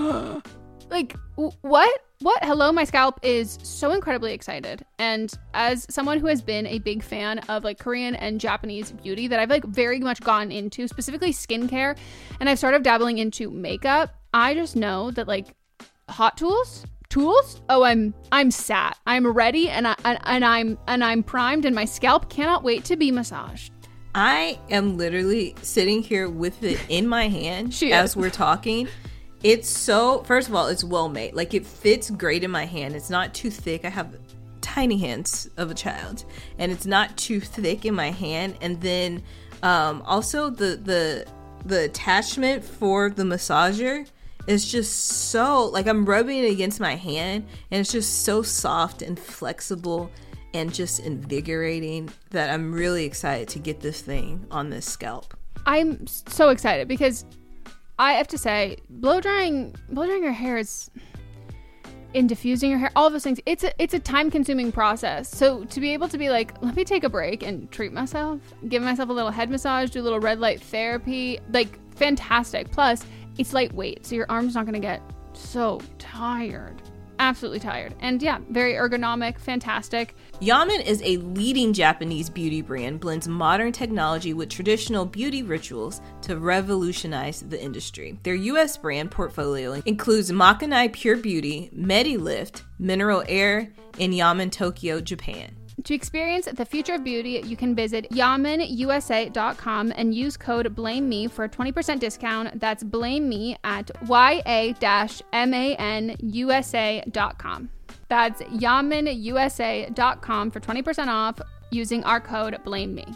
Like, what? What? Hello, my scalp is so incredibly excited. And as someone who has been a big fan of like Korean and Japanese beauty that I've like very much gone into, specifically skincare, and I've started dabbling into makeup, I just know that like hot tools, tools. Oh, I'm I'm sat. I'm ready, and I and, and I'm and I'm primed, and my scalp cannot wait to be massaged. I am literally sitting here with it in my hand She as is. we're talking. It's so, first of all, it's well made. Like, it fits great in my hand. It's not too thick. I have tiny hands of a child, and it's not too thick in my hand. And then um, also the the the attachment for the massager is just so, like, I'm rubbing it against my hand, and it's just so soft and flexible and just invigorating that I'm really excited to get this thing on this scalp. I'm so excited because I have to say, blow drying, blow drying your hair is, in diffusing your hair, all of those things, it's a, it's a time consuming process. So to be able to be like, let me take a break and treat myself, give myself a little head massage, do a little red light therapy, like fantastic. Plus it's lightweight, so your arm's not going to get so tired. Absolutely tired. And yeah, very ergonomic, fantastic. Yaman is a leading Japanese beauty brand, blends modern technology with traditional beauty rituals to revolutionize the industry. Their U S brand portfolio includes Makanai Pure Beauty, MediLift, Mineral Air, and Yaman Tokyo, Japan. To experience the future of beauty, you can visit yaman u s a dot com and use code BLAMEME for a twenty percent discount. That's blame me at y a man u s a dot com. That's yaman u s a dot com for twenty percent off using our code BLAMEME.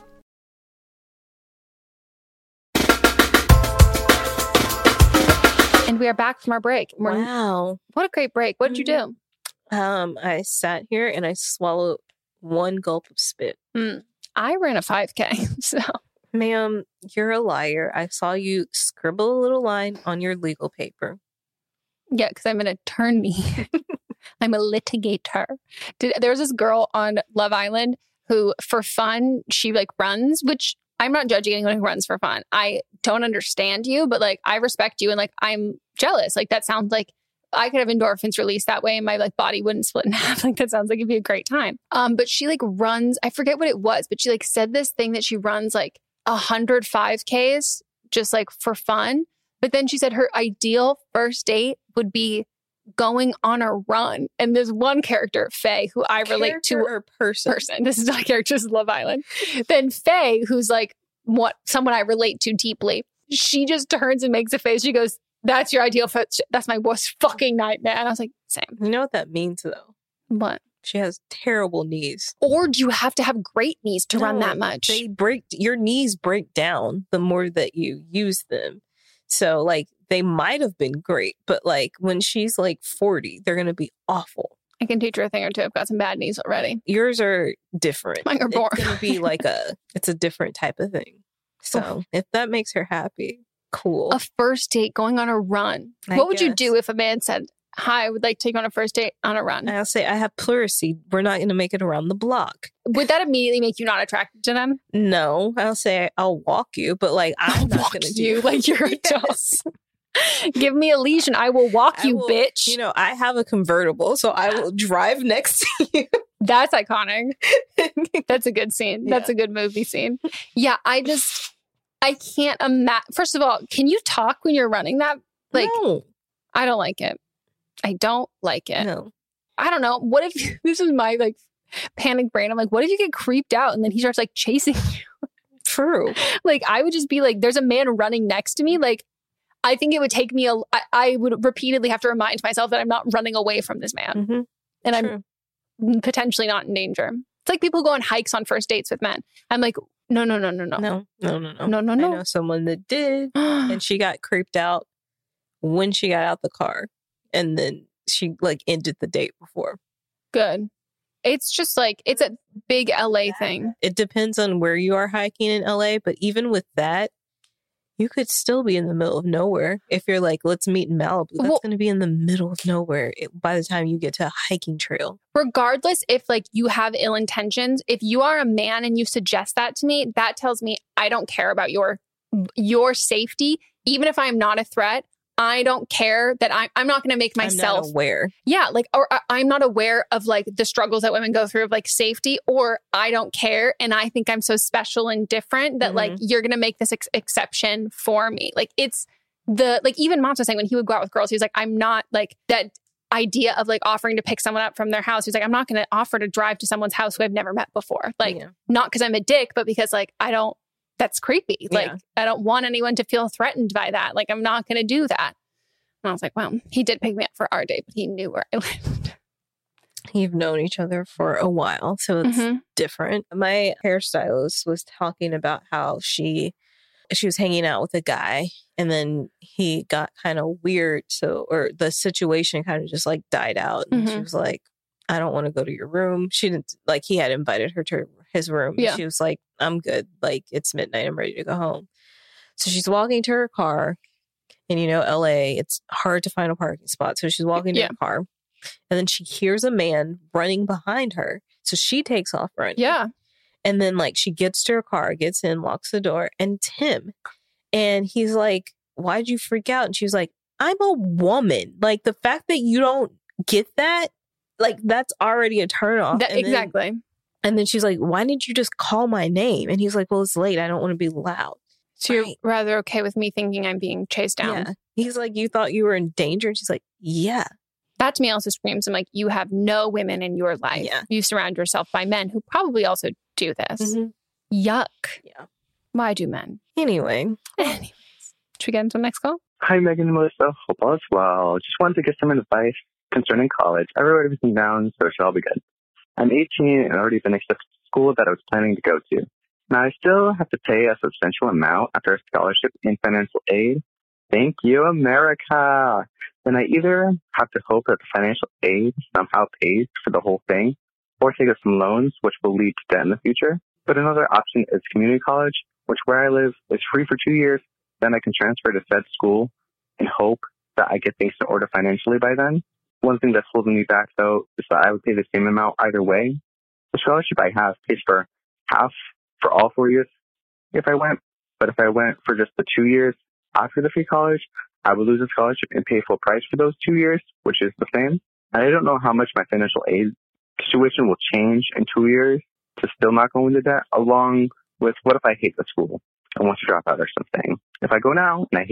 And we are back from our break. We're, Wow. What a great break. What did you do? Um, I sat here and I swallowed one gulp of spit. Mm, I ran a five K, so. Ma'am, you're a liar. I saw you scribble a little line on your legal paper. Yeah, because I'm an attorney. I'm a litigator. Did, there was this girl on Love Island who, for fun, she like runs, which I'm not judging anyone who runs for fun. I don't understand you, but like I respect you and like I'm jealous. Like that sounds like I could have endorphins released that way and my like body wouldn't split in half. Like that sounds like it'd be a great time. Um, but she like runs, I forget what it was, but she like said this thing that she runs like one hundred five Ks just like for fun. But then she said her ideal first date would be going on a run. And there's one character, Faye, who I relate to. Character or person? Person. This is not a character, this is Love Island. Then Faye, who's like what someone I relate to deeply, she just turns and makes a face. She goes, that's your ideal first. That's my worst fucking nightmare. And I was like, same. You know what that means, though? What? She has terrible knees. Or do you have to have great knees to No, run that much? They break, your knees break down the more that you use them. So, like, they might have been great, but, like, when she's, like, forty, they're going to be awful. I can teach her a thing or two. I've got some bad knees already. Yours are different. Mine are born. It's going to be, like, a, it's a different type of thing. So, if that makes her happy, cool. A first date going on a run. I what would you guess. do if a man said, hi, I would like to take you on a first date on a run? I'll say, I have pleurisy. We're not going to make it around the block. Would that immediately make you not attracted to them? No, I'll say, I'll walk you, but, like, I'm not going to do you like you're a dog. Give me a leash and I will walk I you, will- bitch. You know, I have a convertible, so I will drive next to you. That's iconic. That's a good scene. That's a good movie scene. Yeah, I just, I can't imagine. First of all, can you talk when you're running that? Like, no. I don't like it. I don't like it. No. I don't know. What if, this is my like panic brain. I'm like, what if you get creeped out and then he starts like chasing you? True. Like, I would just be like, there's a man running next to me. Like, I think it would take me a, I, I would repeatedly have to remind myself that I'm not running away from this man. Mm-hmm. And True. I'm potentially not in danger. It's like people who go on hikes on first dates with men. I'm like, no, no, no, no, no. No, no, no, no. No, no, I no. know someone that did, and she got creeped out when she got out the car, and then she like ended the date before. Good. It's just like, it's a big L A thing. It depends on where you are hiking in L A, but even with that, you could still be in the middle of nowhere. If you're like, let's meet in Malibu, that's Well- going to be in the middle of nowhere it- by the time you get to a hiking trail. Regardless if like you have ill intentions, if you are a man and you suggest that to me, that tells me I don't care about your your safety. Even if I'm not a threat, I don't care that I'm, I'm not going to make myself I'm not aware. Yeah, like, or I- I'm not aware of like the struggles that women go through of like safety, or I don't care. And I think I'm so special and different that like you're going to make this ex- exception for me. Like it's the, like even Mons was saying when he would go out with girls, he was like, I'm not like that idea of like offering to pick someone up from their house. He's like, I'm not going to offer to drive to someone's house who I've never met before. Like, Yeah. not because I'm a dick, but because like, I don't, that's creepy. Like, Yeah. I don't want anyone to feel threatened by that. Like, I'm not going to do that. And I was like, well, he did pick me up for our date, but he knew where I lived. You've known each other for a while, so it's Mhm. different. My hairstylist was talking about how she she was hanging out with a guy, and then he got kind of weird. So, or the situation kind of just like died out, and she Mhm. was like, "I don't want to go to your room." She didn't like he had invited her to his room. Yeah. She was like, "I'm good. Like it's midnight. I'm ready to go home." So she's walking to her car, and you know, L A, it's hard to find a parking spot. So she's walking to Yeah. her car, and then she hears a man running behind her. So she takes off running. Yeah. And then like she gets to her car, gets in, locks the door, and it's him. And he's like, "Why'd you freak out?" And she was like, "I'm a woman." Like the fact that you don't get that, like that's already a turnoff. That- And then- exactly. and then she's like, "Why didn't you just call my name?" And he's like, "Well, it's late. I don't want to be loud." So you're rather okay with me thinking I'm being chased down. Yeah. He's like, "You thought you were in danger?" And she's like, "Yeah." That to me also screams, I'm like, you have no women in your life. Yeah. You surround yourself by men who probably also do this. Mhm. Yuck. Yeah. Why do men? Anyway. Anyways. Should we get into the next call? Hi, Megan and Melissa. Hope all is well. Just wanted to get some advice concerning college. I wrote everything down, so it should all be good. I'm eighteen and already been accepted to school that I was planning to go to. Now, I still have to pay a substantial amount after a scholarship and financial aid. Thank you, America. Then I either have to hope that the financial aid somehow pays for the whole thing, or take out some loans, which will lead to debt in the future. But another option is community college, which where I live is free for two years. Then I can transfer to said school and hope that I get things in order financially by then. One thing that's holding me back, though, is that I would pay the same amount either way. The scholarship I have pays for half for all four years if I went. But if I went for just the two years after the free college, I would lose the scholarship and pay full price for those two years, which is the same. And I don't know how much my financial aid situation will change in two years to still not go into debt, along with what if I hate the school and want to drop out or something. If I go now and I hate it,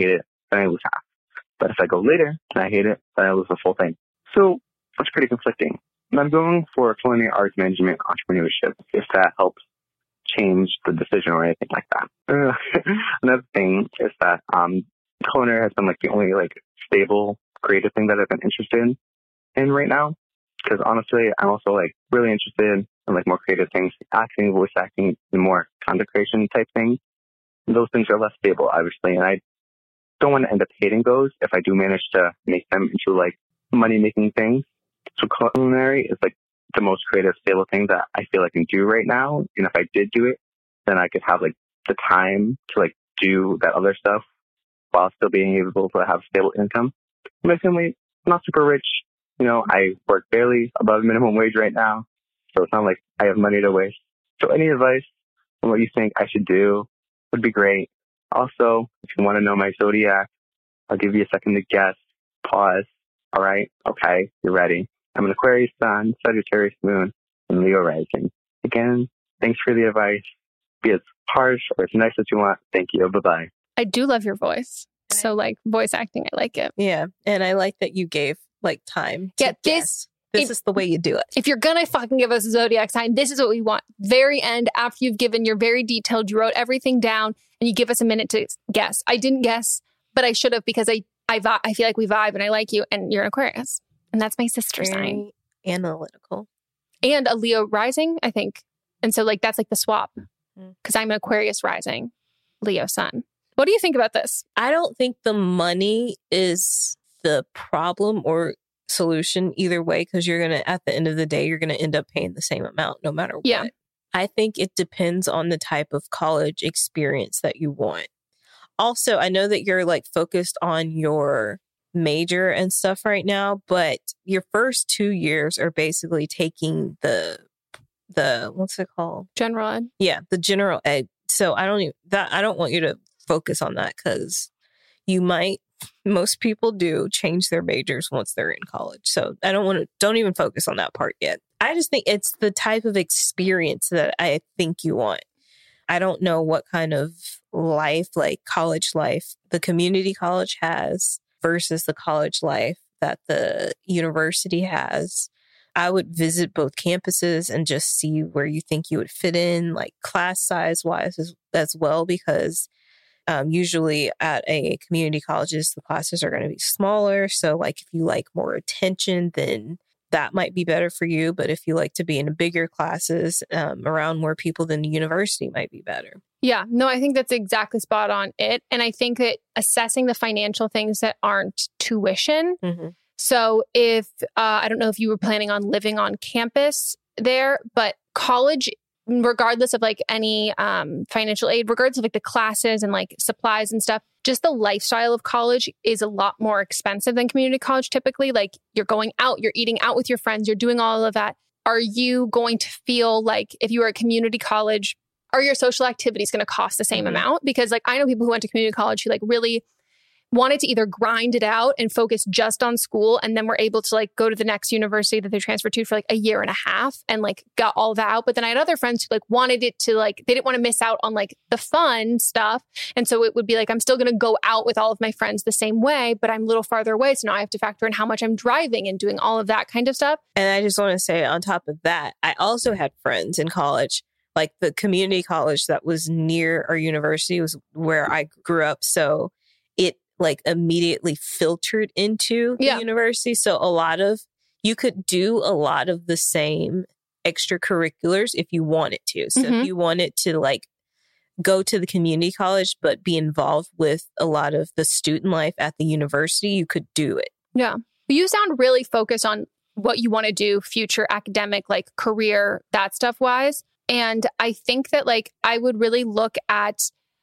then I lose half. But if I go later and I hate it, then I lose the full thing. So it's pretty conflicting. And I'm going for culinary arts management entrepreneurship, if that helps change the decision or anything like that. Uh, another thing is that um, culinary has been like the only like stable creative thing that I've been interested in right now. Because honestly, I'm also like really interested in like more creative things, acting, voice acting, and more content creation type things. And those things are less stable, obviously, and I don't want to end up hating those if I do manage to make them into like money making things. So culinary is like the most creative, stable thing that I feel I can do right now. And if I did do it, then I could have like the time to like do that other stuff while still being able to have stable income. My family, not super rich. You know, I work barely above minimum wage right now. So it's not like I have money to waste. So any advice on what you think I should do would be great. Also, if you want to know my zodiac, I'll give you a second to guess. Pause. All right. Okay. You're ready. I'm an Aquarius sun, Sagittarius moon, and Leo rising. Again, thanks for the advice. Be as harsh or as nice as you want. Thank you. Bye-bye. I do love your voice. So like voice acting, I like it. Yeah. And I like that you gave like time to Yeah, this guess. This if, is the way you do it. If you're going to fucking give us a zodiac sign, this is what we want. Very end, after you've given your very detailed, you wrote everything down and you give us a minute to guess. I didn't guess, but I should have because I I, vi- I feel like we vibe and I like you and you're an Aquarius. And that's my sister Very sign. Analytical. And a Leo rising, I think. And so like that's like the swap because I'm an Aquarius rising, Leo sun. What do you think about this? I don't think the money is the problem or solution either way, because you're going to, at the end of the day, you're going to end up paying the same amount no matter what. Yeah. I think it depends on the type of college experience that you want. Also, I know that you're like focused on your major and stuff right now, but your first two years are basically taking the, the, what's it called? General ed. Yeah, the general ed. So I don't even, that, I don't want you to focus on that because you might, most people do change their majors once they're in college. So I don't want to, don't even focus on that part yet. I just think it's the type of experience that I think you want. I don't know what kind of life, like college life, the community college has versus the college life that the university has. I would visit both campuses and just see where you think you would fit in, like class size wise as, as well, because um, usually at a community colleges, the classes are going to be smaller. So like if you like more attention, then that might be better for you. But if you like to be in bigger classes um, around more people, then the university might be better. Yeah, no, I think that's exactly spot on it. And I think that assessing the financial things that aren't tuition. Mm-hmm. So if, uh, I don't know if you were planning on living on campus there, but college, regardless of like any um, financial aid, regardless of like the classes and like supplies and stuff, just the lifestyle of college is a lot more expensive than community college typically. Like you're going out, you're eating out with your friends, you're doing all of that. Are you going to feel like if you were at community college, are your social activities going to cost the same mm-hmm. amount? Because like I know people who went to community college who like really wanted to either grind it out and focus just on school and then were able to like go to the next university that they transferred to for like a year and a half and like got all that out. But then I had other friends who like wanted it to like, they didn't want to miss out on like the fun stuff. And so it would be like, I'm still going to go out with all of my friends the same way, but I'm a little farther away. So now I have to factor in how much I'm driving and doing all of that kind of stuff. And I just want to say on top of that, I also had friends in college, like the community college that was near our university was where I grew up. So it like immediately filtered into the yeah. university. So a lot of, you could do a lot of the same extracurriculars if you wanted to. So Mm-hmm. if you wanted to like go to the community college, but be involved with a lot of the student life at the university, you could do it. Yeah. You sound really focused on what you want to do, future academic, like career, that stuff wise. And I think that like, I would really look at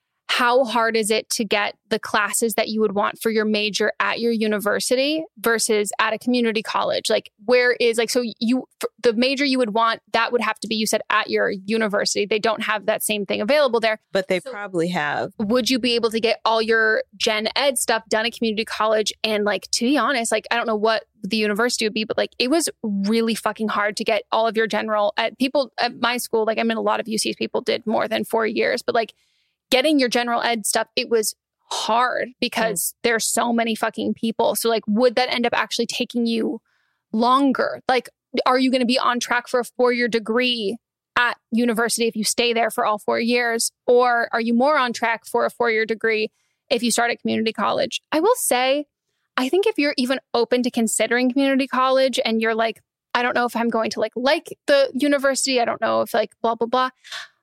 how hard is it to get the classes that you would want for your major at your university versus at a community college? Like where is like, so you, the major you would want, that would have to be, you said at your university. They don't have that same thing available there. But they so probably have. Would you be able to get all your gen ed stuff done at community college? And like, to be honest, like, I don't know what the university would be, but like, it was really fucking hard to get all of your general ed. People at my school, like I'm in a lot of U C's, people did more than four years, but like, getting your general ed stuff, it was hard because mm. there's so many fucking people. So like, would that end up actually taking you longer? Like, are you going to be on track for a four-year degree at university if you stay there for all four years? Or are you more on track for a four-year degree if you start at community college? I will say, I think if you're even open to considering community college and you're like, I don't know if I'm going to like like the university, I don't know if like blah, blah, blah.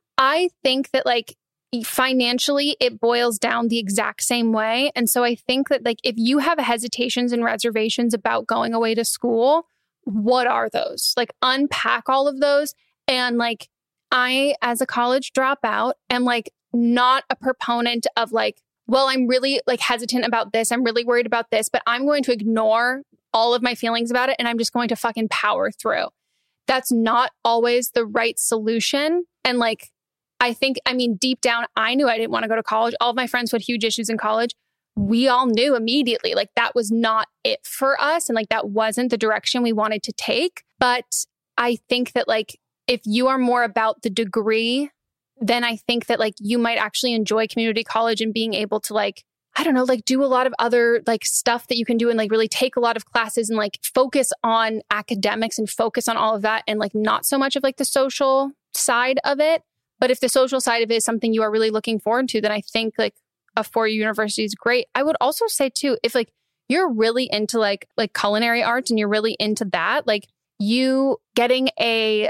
I think that like financially it boils down the exact same way. And so I think that like if you have hesitations and reservations about going away to school, what are those? Like unpack all of those. And like I, as a college dropout, am like not a proponent of like, well, I'm really like hesitant about this. I'm really worried about this, but I'm going to ignore all of my feelings about it and I'm just going to fucking power through. That's not always the right solution. And like, I think, I mean, deep down, I knew I didn't want to go to college. All of my friends who had huge issues in college, we all knew immediately, like that was not it for us. And like, that wasn't the direction we wanted to take. But I think that like, if you are more about the degree, then I think that like you might actually enjoy community college and being able to like, I don't know, like do a lot of other like stuff that you can do and like really take a lot of classes and like focus on academics and focus on all of that and like not so much of like the social side of it. But if the social side of it is something you are really looking forward to, then I think like a four-year university is great. I would also say too, if like you're really into like like culinary arts and you're really into that, like you getting a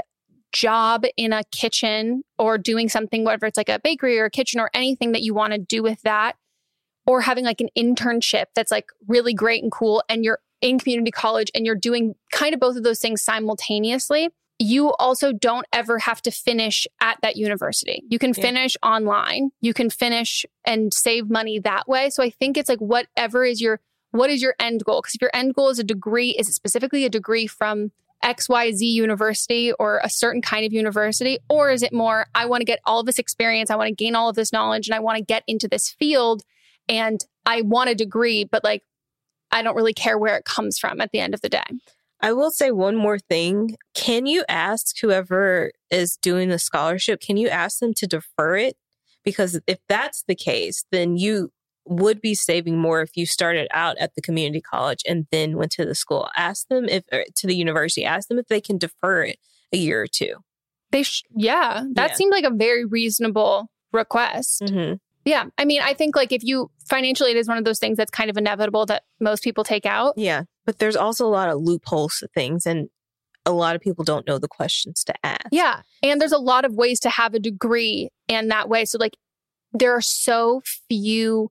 job in a kitchen or doing something, whether it's like a bakery or a kitchen or anything that you want to do with that, or having like an internship that's like really great and cool, and you're in community college and you're doing kind of both of those things simultaneously, you also don't ever have to finish at that university. You can finish yeah. online. You can finish and save money that way. So I think it's like whatever is your, what is your end goal? Because if your end goal is a degree, is it specifically a degree from X Y Z university or a certain kind of university? Or is it more, I want to get all of this experience, I want to gain all of this knowledge, and I want to get into this field and I want a degree, but like, I don't really care where it comes from at the end of the day. I will say one more thing. Can you ask whoever is doing the scholarship, can you ask them to defer it? Because if that's the case, then you would be saving more if you started out at the community college and then went to the school. Ask them if, or to the university, ask them if they can defer it a year or two. They sh- Yeah, that yeah. seemed like a very reasonable request. Mm-hmm. Yeah. I mean, I think like if you financially, it is one of those things that's kind of inevitable that most people take out. Yeah. But there's also a lot of loopholes to things, and a lot of people don't know the questions to ask. Yeah. And there's a lot of ways to have a degree in that way. So like there are so few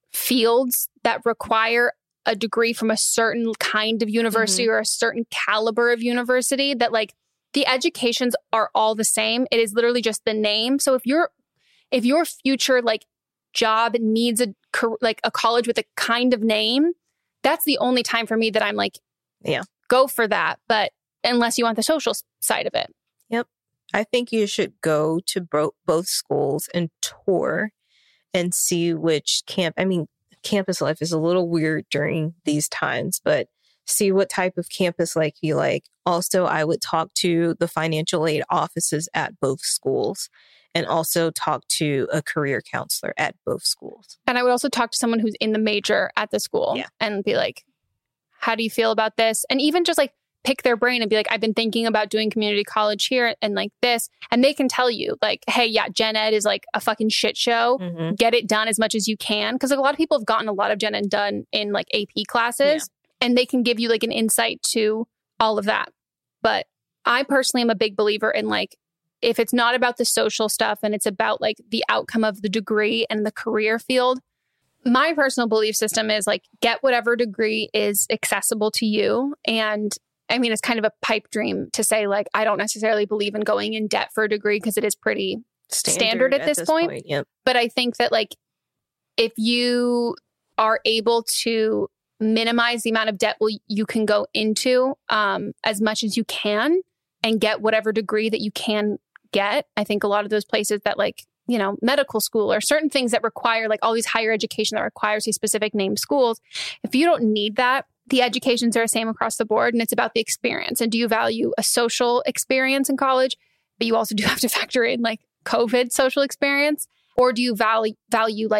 fields that require a degree from a certain kind of university mm-hmm. or a certain caliber of university that like the educations are all the same. It is literally just the name. So if you're, if your future like job needs a like a college with a kind of name, that's the only time for me that I'm like, yeah, go for that. But unless you want the social side of it. Yep. I think you should go to bro- both schools and tour and see which camp. I mean, campus life is a little weird during these times, but see what type of campus life you like. Also, I would talk to the financial aid offices at both schools, and also talk to a career counselor at both schools. And I would also talk to someone who's in the major at the school yeah. and be like, how do you feel about this? And even just like pick their brain and be like, I've been thinking about doing community college here and like this. And they can tell you like, hey, yeah, gen ed is like a fucking shit show. Mm-hmm. Get it done as much as you can. Because like a lot of people have gotten a lot of gen ed done in like A P classes yeah. and they can give you like an insight to all of that. But I personally am a big believer in like, if it's not about the social stuff and it's about like the outcome of the degree and the career field, my personal belief system is like, get whatever degree is accessible to you. And I mean, it's kind of a pipe dream to say like, I don't necessarily believe in going in debt for a degree because it is pretty standard, standard at, at this, this point. point. Yep. But I think that like, if you are able to minimize the amount of debt you can go into um, as much as you can and get whatever degree that you can get. I think a lot of those places that like, you know, medical school or certain things that require like all these higher education that requires these specific named schools. If you don't need that, the educations are the same across the board and it's about the experience. And do you value a social experience in college, but you also do have to factor in like COVID social experience? Or do you value value like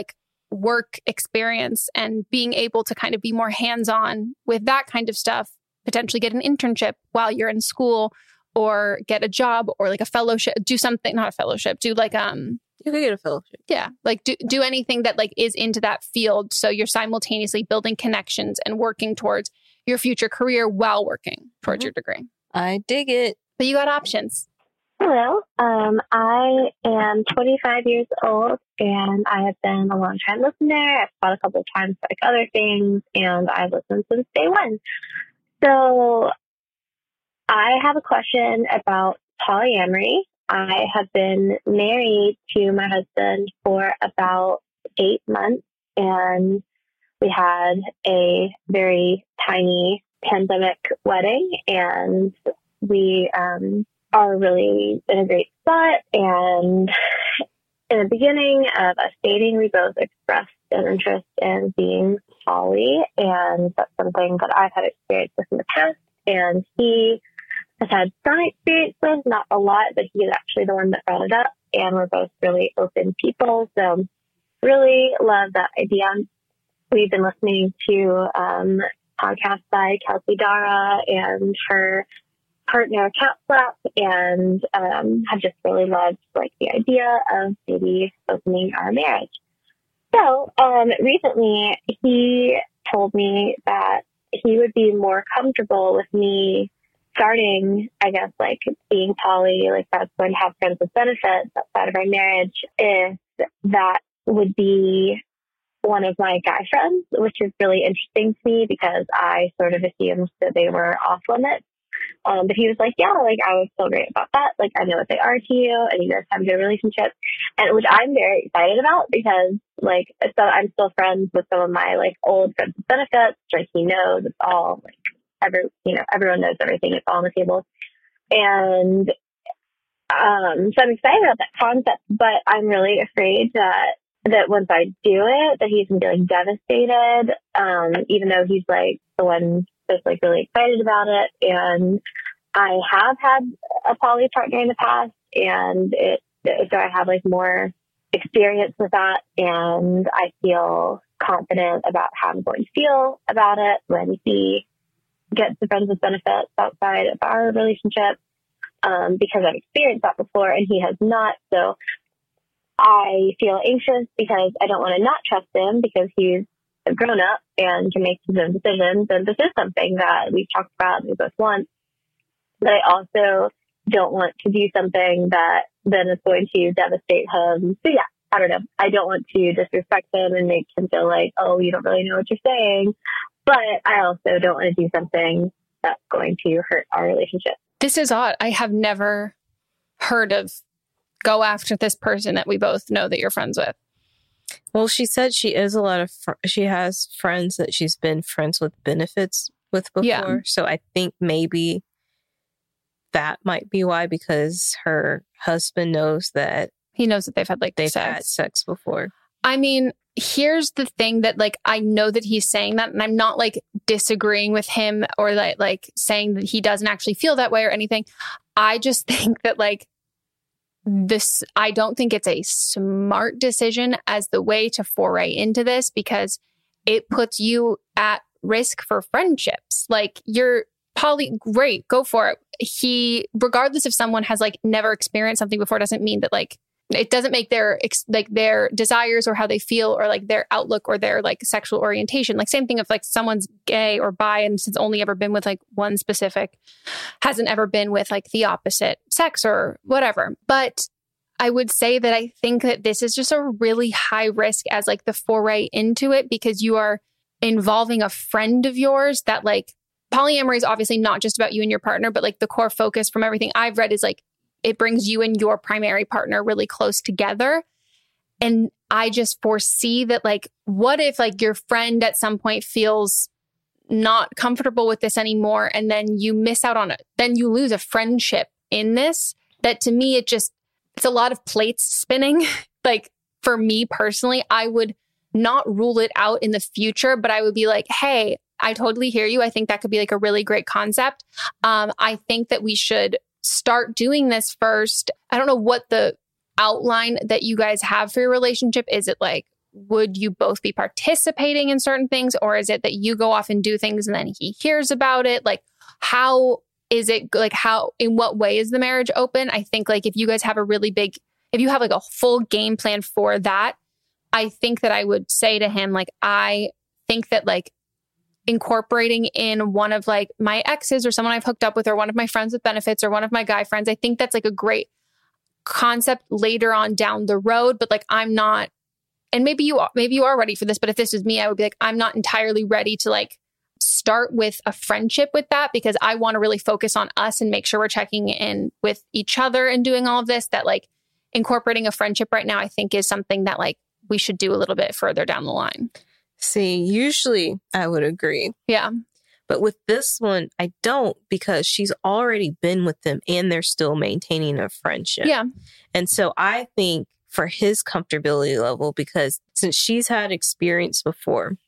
work experience and being able to kind of be more hands-on with that kind of stuff, potentially get an internship while you're in school or get a job or like a fellowship, do something, not a fellowship, do like, um, you could get a fellowship. Yeah. Like do, do anything that like is into that field. So you're simultaneously building connections and working towards your future career while working towards mm-hmm. your degree. I dig it. But you got options. Hello. Um, I am twenty-five years old and I have been a long time listener. I've fought a couple of times for like other things and I've listened since day one. So I have a question about polyamory. I have been married to my husband for about eight months and we had a very tiny pandemic wedding and we, um, are really in a great spot. And in the beginning of us dating, we both expressed an interest in being poly. And that's something that I've had experience with in the past. And he has had some experience with, not a lot, but he's actually the one that brought it up. And we're both really open people. So really love that idea. We've been listening to um, podcasts by Kelsey Dara and her partner Cat Slap, and um, have just really loved like the idea of maybe opening our marriage. So um, recently he told me that he would be more comfortable with me starting, I guess, like being poly, like that's going to have friends with benefits outside of our marriage, if that would be one of my guy friends, which is really interesting to me because I sort of assumed that they were off limits. Um, but he was like, yeah, like I would feel great about that. Like I know what they are to you and you guys have a good relationship, and which I'm very excited about because like, so I'm still friends with some of my like old friends with benefits. Like he knows it's all like every, you know, everyone knows everything. It's all on the table. And, um, so I'm excited about that concept, but I'm really afraid that, that once I do it, that he's going to be like devastated. Um, even though he's like the one just like really excited about it. And I have had a poly partner in the past and it, so I have like more experience with that. And I feel confident about how I'm going to feel about it when he gets the friends with benefits outside of our relationship, um, because I've experienced that before and he has not. So I feel anxious because I don't want to not trust him because he's a grown up and can make his own decisions. And this is something that we've talked about and we both want. But I also don't want to do something that then is going to devastate him. So yeah, I don't know. I don't want to disrespect him and make him feel like, oh, you don't really know what you're saying. But I also don't want to do something that's going to hurt our relationship. This is odd. I have never heard of go after this person that we both know that you're friends with. Well, she said she is a lot of, fr- she has friends that she's been friends with benefits with before. Yeah. So I think maybe that might be why, because her husband knows that. He knows that they've had like they've sex. had sex before. I mean, here's the thing that like, I know that he's saying that and I'm not like disagreeing with him or like, like saying that he doesn't actually feel that way or anything. I just think that like, This, I don't think it's a smart decision as the way to foray into this because it puts you at risk for friendships. Like you're poly, great, go for it. He, regardless if someone has like never experienced something before, doesn't mean that like, it doesn't make their, like their desires or how they feel or like their outlook or their like sexual orientation. Like same thing if like someone's gay or bi and has only ever been with like one specific, hasn't ever been with like the opposite sex or whatever. But I would say that I think that this is just a really high risk as like the foray into it because you are involving a friend of yours that like polyamory is obviously not just about you and your partner, but like the core focus from everything I've read is like it brings you and your primary partner really close together. And I just foresee that like, what if like your friend at some point feels not comfortable with this anymore and then you miss out on it, then you lose a friendship in this. That to me, it just, it's a lot of plates spinning. Like for me personally, I would not rule it out in the future, but I would be like, hey, I totally hear you. I think that could be like a really great concept. Um, I think that we should start doing this first. I don't know what the outline that you guys have for your relationship. Is it like would you both be participating in certain things? Or is it that you go off and do things and then he hears about it? Like, how is it, like, how, in what way is the marriage open? I think, like, if you guys have a really big, if you have like a full game plan for that, I think that I would say to him, like, I think that, like, incorporating in one of, like, my exes or someone I've hooked up with or one of my friends with benefits or one of my guy friends, I think that's, like, a great concept later on down the road. But, like, I'm not, and maybe you are, maybe you are ready for this, but if this was me, I would be like, I'm not entirely ready to, like, start with a friendship with that, because I want to really focus on us and make sure we're checking in with each other and doing all of this. That, like, incorporating a friendship right now, I think, is something that, like, we should do a little bit further down the line. See, usually I would agree. Yeah. But with this one, I don't, because she's already been with them and they're still maintaining a friendship. Yeah. And so I think for his comfortability level, because since she's had experience before,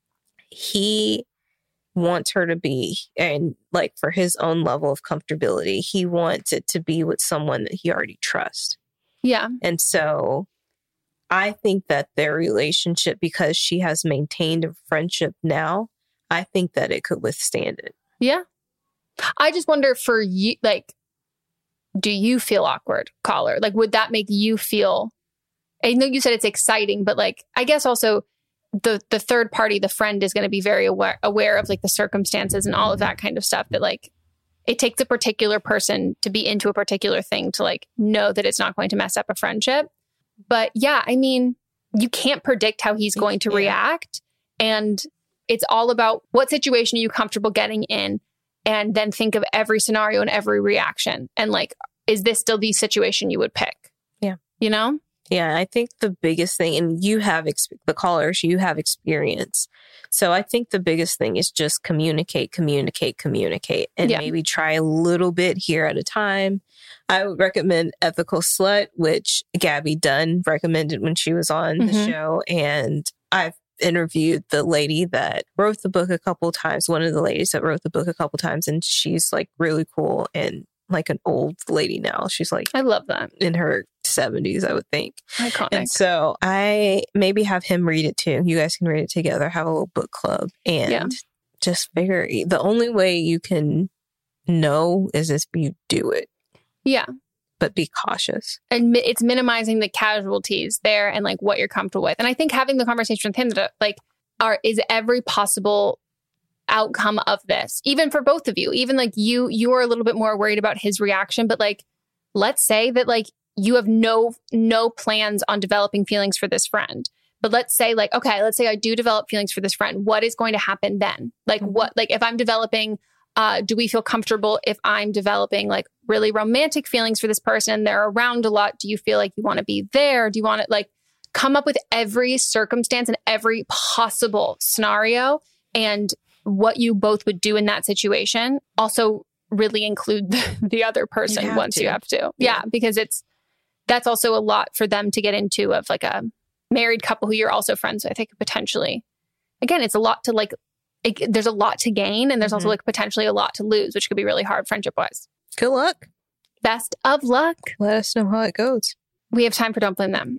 he wants her to be, and, like, for his own level of comfortability, he wants it to be with someone that he already trusts. Yeah. And so I think that their relationship, because she has maintained a friendship now, I think that it could withstand it. Yeah. I just wonder for you, like, do you feel awkward, caller? Like, would that make you feel, I know you said it's exciting, but, like, I guess also the the third party, the friend, is going to be very aware, aware of, like, the circumstances and all of that kind of stuff, that, like, it takes a particular person to be into a particular thing to, like, know that it's not going to mess up a friendship. But yeah, I mean, you can't predict how he's going to yeah. react. And it's all about what situation are you comfortable getting in, and then think of every scenario and every reaction. And, like, is this still the situation you would pick? Yeah. You know? Yeah, I think the biggest thing, and you have, exp- the callers, you have experience. So I think the biggest thing is just communicate, communicate, communicate, and yeah. maybe try a little bit here at a time. I would recommend Ethical Slut, which Gabby Dunn recommended when she was on mm-hmm. the show. And I've interviewed the lady that wrote the book a couple times, one of the ladies that wrote the book a couple times, and she's, like, really cool and, like, an old lady now. She's, like, I love that, in her seventies, I would think. Iconic. And so I maybe have him read it too. You guys can read it together, have a little book club, and yeah. just figure the only way you can know is if you do it. Yeah. But be cautious. And it's minimizing the casualties there and, like, what you're comfortable with. And I think having the conversation with him that, like, are is every possible outcome of this, even for both of you, even, like, you, you are a little bit more worried about his reaction, but, like, let's say that, like, you have no, no plans on developing feelings for this friend. But let's say, like, okay, let's say I do develop feelings for this friend. What is going to happen then? Like, mm-hmm. what, like, if I'm developing, uh, do we feel comfortable if I'm developing, like, really romantic feelings for this person? They're around a lot. Do you feel like you want to be there? Do you want to, like, come up with every circumstance and every possible scenario and what you both would do in that situation? Also really include the, the other person you once to. you have to. Yeah. yeah, because it's, that's also a lot for them to get into, of, like, a married couple who you're also friends with. I think potentially, again, it's a lot to, like, it, there's a lot to gain, and there's mm-hmm. also, like, potentially a lot to lose, which could be really hard friendship wise. Good luck. Best of luck. Let us know how it goes. We have time for Don't Blame Them.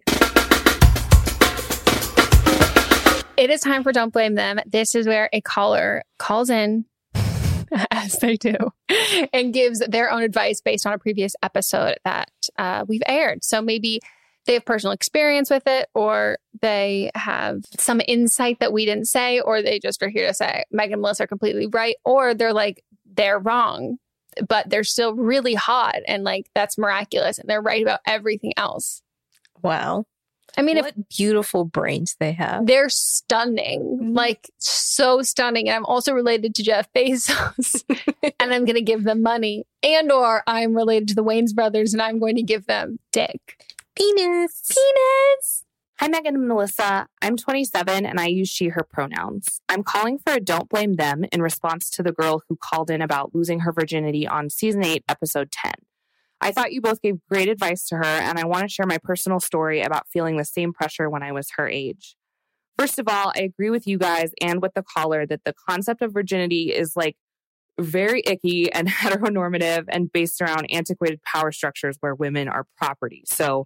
It is time for Don't Blame Them. This is where a caller calls in, as they do, and gives their own advice based on a previous episode that uh, we've aired. So maybe they have personal experience with it, or they have some insight that we didn't say, or they just are here to say Megan and Melissa are completely right, or they're like, they're wrong, but they're still really hot, and, like, that's miraculous, and they're right about everything else. Wow. I mean, what if, beautiful brains they have. They're stunning, mm-hmm. like, so stunning. And I'm also related to Jeff Bezos, and I'm going to give them money. And or I'm related to the Wayans brothers, and I'm going to give them dick. Penis. Penis. Hi, Megan and Melissa. I'm twenty-seven, and I use she, her pronouns. I'm calling for a Don't Blame Them in response to the girl who called in about losing her virginity on season eight, episode ten. I thought you both gave great advice to her, and I want to share my personal story about feeling the same pressure when I was her age. First of all, I agree with you guys and with the caller that the concept of virginity is, like, very icky and heteronormative and based around antiquated power structures where women are property. So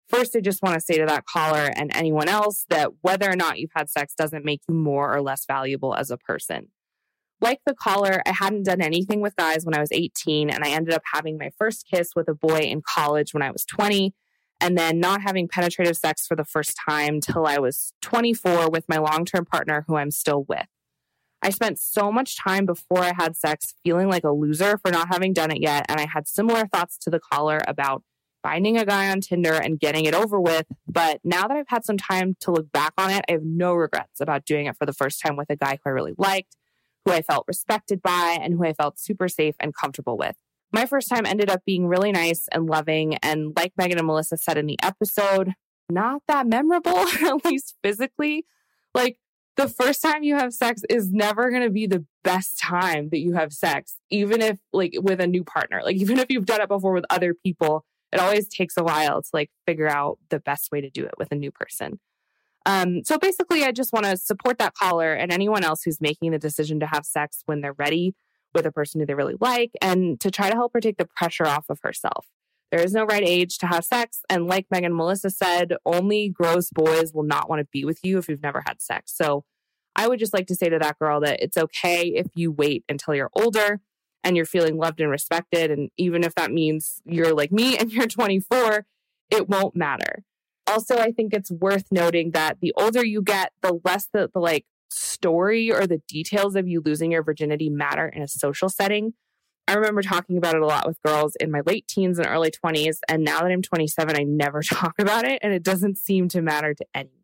First, I just want to say to that caller and anyone else that whether or not you've had sex doesn't make you more or less valuable as a person. Like the caller, I hadn't done anything with guys when I was eighteen, and I ended up having my first kiss with a boy in college when I was twenty, and then not having penetrative sex for the first time till I was twenty-four with my long-term partner who I'm still with. I spent so much time before I had sex feeling like a loser for not having done it yet, and I had similar thoughts to the caller about finding a guy on Tinder and getting it over with. But now that I've had some time to look back on it, I have no regrets about doing it for the first time with a guy who I really liked, who I felt respected by, and who I felt super safe and comfortable with. My first time ended up being really nice and loving, and like Megan and Melissa said in the episode, not that memorable, at least physically. Like, the first time you have sex is never going to be the best time that you have sex, even if, like, with a new partner. Like, even if you've done it before with other people, it always takes a while to, like, figure out the best way to do it with a new person. Um, so basically, I just want to support that caller and anyone else who's making the decision to have sex when they're ready with a person who they really like, and to try to help her take the pressure off of herself. There is no right age to have sex. And like Megan and Melissa said, only gross boys will not want to be with you if you've never had sex. So I would just like to say to that girl that it's okay if you wait until you're older and you're feeling loved and respected. And even if that means you're like me and you're twenty-four, it won't matter. Also, I think it's worth noting that the older you get, the less the, the like story or the details of you losing your virginity matter in a social setting. I remember talking about it a lot with girls in my late teens and early twenties. And now that I'm twenty-seven, I never talk about it. And it doesn't seem to matter to anyone.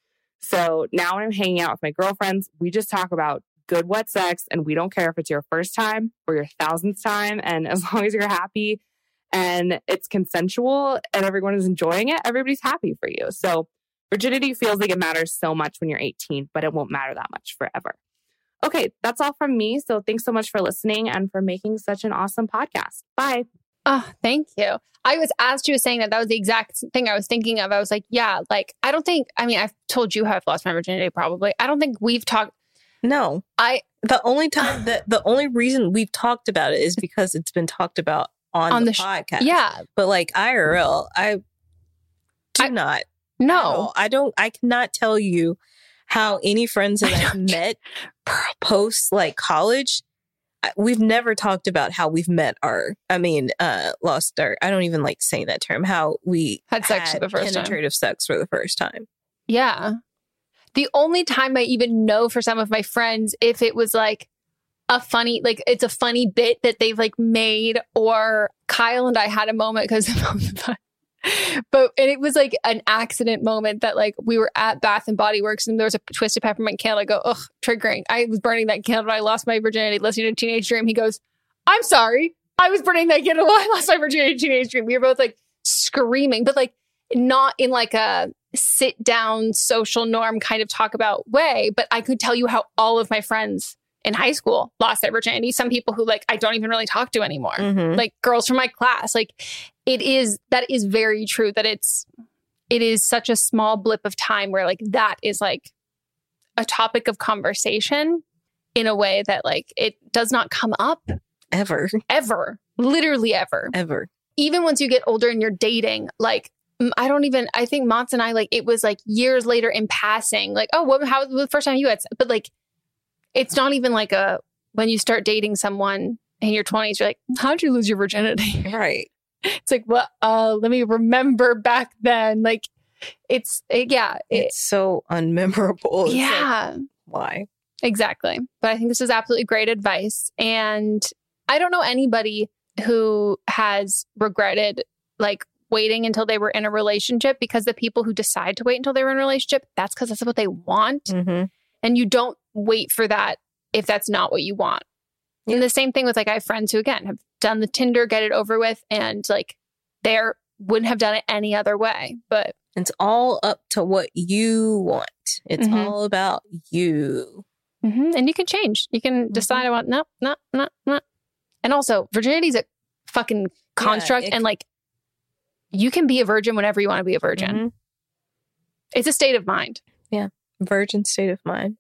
So now when I'm hanging out with my girlfriends, we just talk about good wet sex, and we don't care if it's your first time or your thousandth time. And as long as you're happy and it's consensual and everyone is enjoying it, everybody's happy for you. So virginity feels like it matters so much when you're eighteen, but it won't matter that much forever. Okay, that's all from me. So thanks so much for listening and for making such an awesome podcast. Bye. Oh, thank you. I was, as she was saying that, that was the exact thing I was thinking of. I was like, yeah, like, I don't think, I mean, I've told you how I've lost my virginity probably. I don't think we've talked. No. I, the only time that, the only reason we've talked about it is because it's been talked about on, on the, the sh- podcast. Yeah. But like I R L, I do I, not. No. I don't, I cannot tell you how any friends that I've met post like college, we've never talked about how we've met our, I mean, uh, lost our, I don't even like saying that term, how we had sex had for the first penetrative time. sex for the first time. Yeah. The only time I even know for some of my friends, if it was like a funny, like it's a funny bit that they've like made, or Kyle and I had a moment because but and it was like an accident moment that like we were at Bath and Body Works and there was a Twisted Peppermint candle. I go, ugh, triggering. I was burning that candle. I lost my virginity listening to Teenage Dream. He goes, I'm sorry. I was burning that candle while I lost my virginity to Teenage Dream. We were both like screaming, but like not in like a sit down social norm kind of talk about way. But I could tell you how all of my friends in high school lost their virginity. Some people who like I don't even really talk to anymore, mm-hmm. like girls from my class. Like it is, that is very true that it's, it is such a small blip of time where like that is like a topic of conversation in a way that like it does not come up ever, ever, literally ever, ever. Even once you get older and you're dating, like I don't even, I think Mons and I, like it was like years later in passing, like, oh, what, how was the first time you had, but like, it's not even like a, when you start dating someone in your twenties, you're like, how'd you lose your virginity? Right. It's like, well, uh, let me remember back then. Like, it's, it, yeah. It, it's so unmemorable. It's yeah. Like, why? Exactly. But I think this is absolutely great advice. And I don't know anybody who has regretted like waiting until they were in a relationship, because the people who decide to wait until they were in a relationship, that's because that's what they want. Mm-hmm. And you don't wait for that if that's not what you want. Yeah. And the same thing with like, I have friends who again have done the Tinder, get it over with, and like they wouldn't have done it any other way. But it's all up to what you want. It's mm-hmm. all about you. Mm-hmm. And you can change. You can mm-hmm. decide about no, no, no, no. And also, virginity is a fucking construct, yeah, it, and like you can be a virgin whenever you want to be a virgin. Mm-hmm. It's a state of mind. Yeah, virgin state of mind.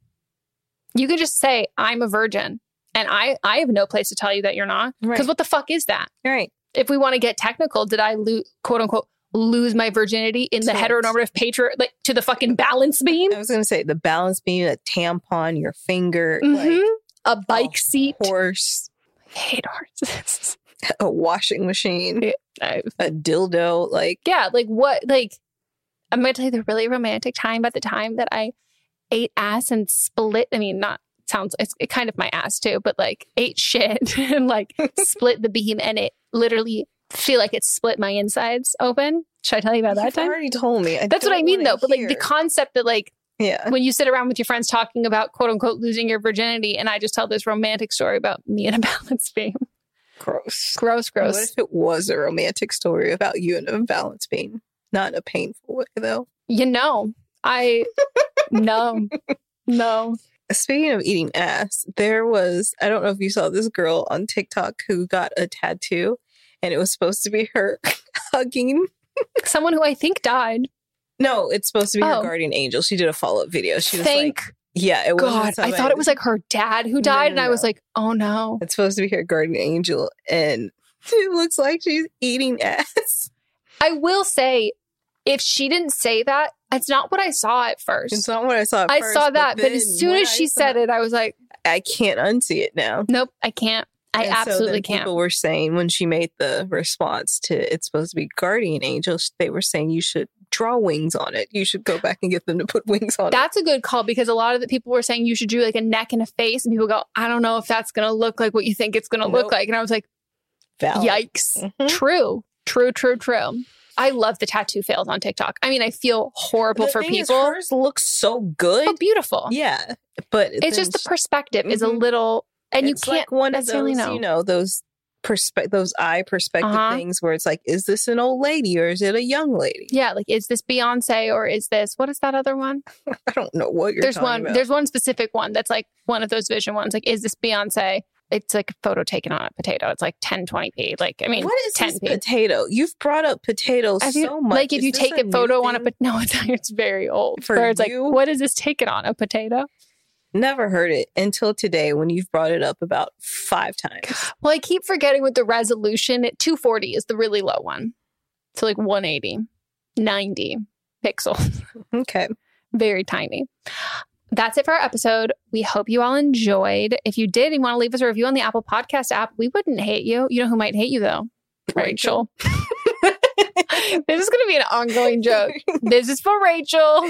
You can just say, I'm a virgin. And I, I have no place to tell you that you're not. Because right. what the fuck is that? Right. If we want to get technical, did I lose, quote unquote, lose my virginity in the Correct. heteronormative patriarchy, like to the fucking balance beam. I was going to say the balance beam, a tampon, your finger, Mhm. like a bike seat, horse. I hate horses. A washing machine, I- a dildo, like yeah, like what? Like I'm going to tell you the really romantic time at the time that I ate ass and split. I mean, not sounds it's it kind of my ass too, but like ate shit and like split the beam, and it literally feel like it split my insides open. Should I tell you about that You've time? already told me. I That's what don't I mean, wanna though. But like hear. the concept that like yeah, when you sit around with your friends talking about quote unquote losing your virginity, and I just tell this romantic story about me and a balance beam. gross, Gross, gross. What if it was a romantic story about you and a balance beam? Not in a painful way, though. You know, I no, no. Speaking of eating ass, there was, I don't know if you saw this girl on TikTok who got a tattoo, and it was supposed to be her hugging someone who I think died. No, it's supposed to be Oh. her guardian angel. She did a follow up video. She was Thank like, yeah, it God. was. I thought it was like her dad who died, no, and I was no. like, oh no. It's supposed to be her guardian angel, and it looks like she's eating ass. I will say, if she didn't say that, it's not what I saw at first. It's not what I saw at I first, saw that, but, then as soon when as I she saw said it, I was like, I can't unsee it now. nope, I can't. I And so absolutely then can't. People were saying when she made the response to it's supposed to be guardian angels, they were saying you should draw wings on it. You should go back and get them to put wings on it. That's a good call, because a lot of the people were saying you should do like a neck and a face, and people go, I don't know if that's going to look like what you think it's going to look Nope. like. And I was like, Valid. yikes. Mhm. True, true, true, true. I love the tattoo fails on TikTok. I mean, I feel horrible The for thing is, people. hers looks so good. So beautiful. Yeah, but It's just the perspective is a Mhm. little, and it's you can't like one of necessarily those, know. you know, those perspe- those eye perspective Uh-huh. things where it's like, is this an old lady or is it a young lady? Yeah, like is this Beyonce or is this, what is that other one? I don't know what you're There's talking one. about. There's one specific one that's like one of those vision ones. Like, is this Beyonce? It's like a photo taken on a potato. It's like ten twenty p. Like, I mean, what is ten this p. potato? You've brought up potatoes Have you- so much. Like if Is you this take a, new photo on a thing? potato, no, it's, it's very old. For Where it's you? like, what is this taken on a potato? Never heard it until today when you've brought it up about five times. Well, I keep forgetting with the resolution. At two forty is the really low one. So like one eighty, ninety pixels. Okay. Very tiny. That's it for our episode. We hope you all enjoyed. If you did and want to leave us a review on the Apple Podcast app, we wouldn't hate you. You know who might hate you though? Rachel. This is going to be an ongoing joke. This is for Rachel.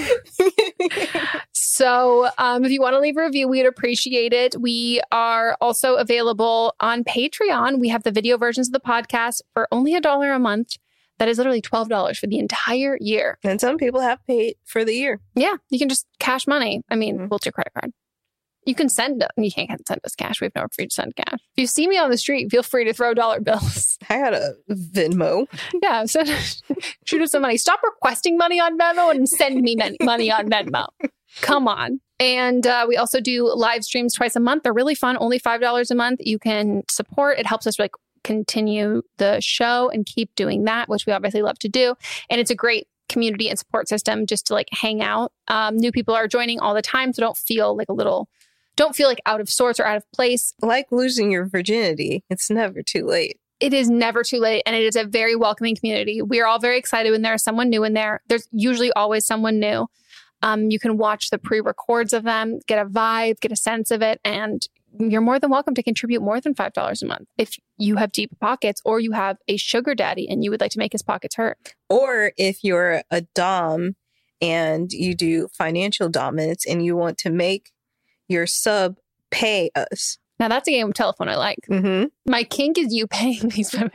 So um, if you want to leave a review, we'd appreciate it. We are also available on Patreon. We have the video versions of the podcast for only a dollar a month. That is literally twelve dollars for the entire year. And some people have paid for the year. Yeah, you can just cash money. I mean, Mm-hmm. what's your credit card? You can send it. You can't send us cash. We have no free to send cash. If you see me on the street, feel free to throw dollar bills. I got a Venmo. Yeah, send, shoot us some money. Stop requesting money on Venmo and send me mon- money on Venmo. Come on. And uh, we also do live streams twice a month. They're really fun. Only five dollars a month. You can support. It helps us like continue the show and keep doing that, which we obviously love to do. And it's a great community and support system just to like hang out. Um, new people are joining all the time, so don't feel like a little, don't feel like out of sorts or out of place. Like losing your virginity, it's never too late. It is never too late, and it is a very welcoming community. We are all very excited when there's someone new in there. There's usually always someone new. Um, you can watch the pre-records of them, get a vibe, get a sense of it, and you're more than welcome to contribute more than five dollars a month if you have deep pockets or you have a sugar daddy and you would like to make his pockets hurt. Or if you're a dom and you do financial dominance and you want to make your sub pay us. Now that's a game of telephone I like. Mm-hmm. My kink is you paying these women.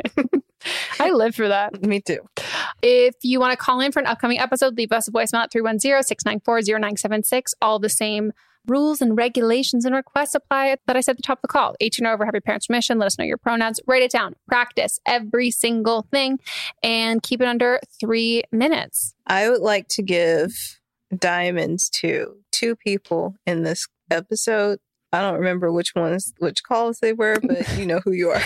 I live for that. Me too. If you want to call in for an upcoming episode, leave us a voicemail at three one zero, six nine four, zero nine seven six. All the same rules and regulations and requests apply that I said at the top of the call. eighteen or over, have your parents' permission. Let us know your pronouns. Write it down. Practice every single thing and keep it under three minutes. I would like to give diamonds to two people in this episode. I don't remember which ones, which calls they were, but you know who you are.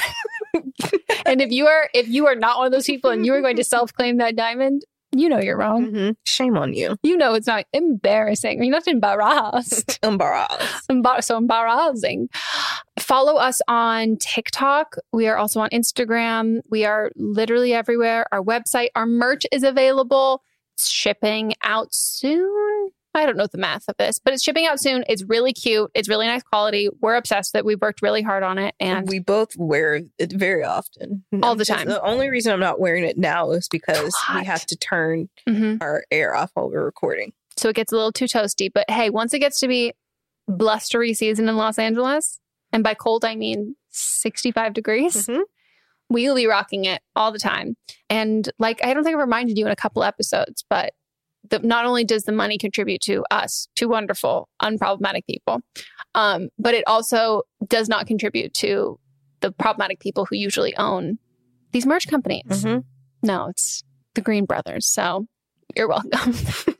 And if you are if you are not one of those people and you are going to self-claim that diamond, you know you're wrong. Mm-hmm. Shame on you. You know it's not embarrassing. You're not embarrassed. Embarrassed. Embar- so embarrassing. Follow us on TikTok. We are also on Instagram. We are literally everywhere. Our website, our merch is available. It's shipping out soon. I don't know the math of this, but it's shipping out soon. It's really cute. It's really nice quality. We're obsessed with it. We've worked really hard on it. And we both wear it very often. All the time. The only reason I'm not wearing it now is because we have to turn mm-hmm. our air off while we're recording. So it gets a little too toasty. But hey, once it gets to be blustery season in Los Angeles, and by cold, I mean sixty-five degrees, mm-hmm. we will be rocking it all the time. And like, I don't think I've reminded you in a couple episodes, but the, not only does the money contribute to us, two wonderful, unproblematic people, um, but it also does not contribute to the problematic people who usually own these merch companies. Mm-hmm. No, it's the Green Brothers. So you're welcome.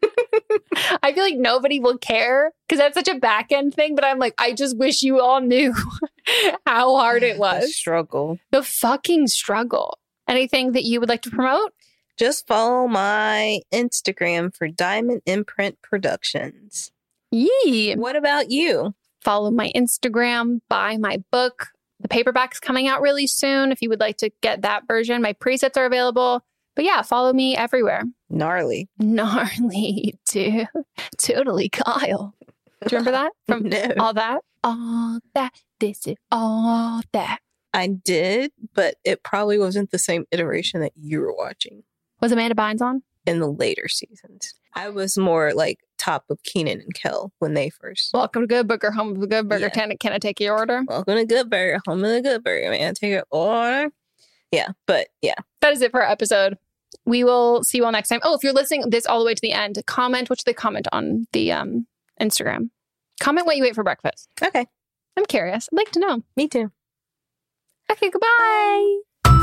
I feel like nobody will care because that's such a back end thing. But I'm like, I just wish you all knew how hard it was. The struggle. The fucking struggle. Anything that you would like to promote? Just follow my Instagram for Diamond Imprint Productions. Yee. What about you? Follow my Instagram, buy my book. The paperback's coming out really soon. If you would like to get that version, my presets are available. But yeah, follow me everywhere. Gnarly. Gnarly, dude. Totally Kyle. Do you remember that? From no. All That? All That. This is All That. I did, but it probably wasn't the same iteration that you were watching. Was Amanda Bynes on? In the later seasons. I was more like top of Kenan and Kel when they first. Welcome to Good Burger, home of the Good Burger. Yeah. Can, can I take your order? Welcome to Good Burger, home of the Good Burger, man. Take your order. Yeah, but yeah. That is it for our episode. We will see you all next time. Oh, if you're listening this all the way to the end, comment. What should they comment on the um, Instagram? Comment what you ate for breakfast. Okay. I'm curious. I'd like to know. Me too. Okay, goodbye.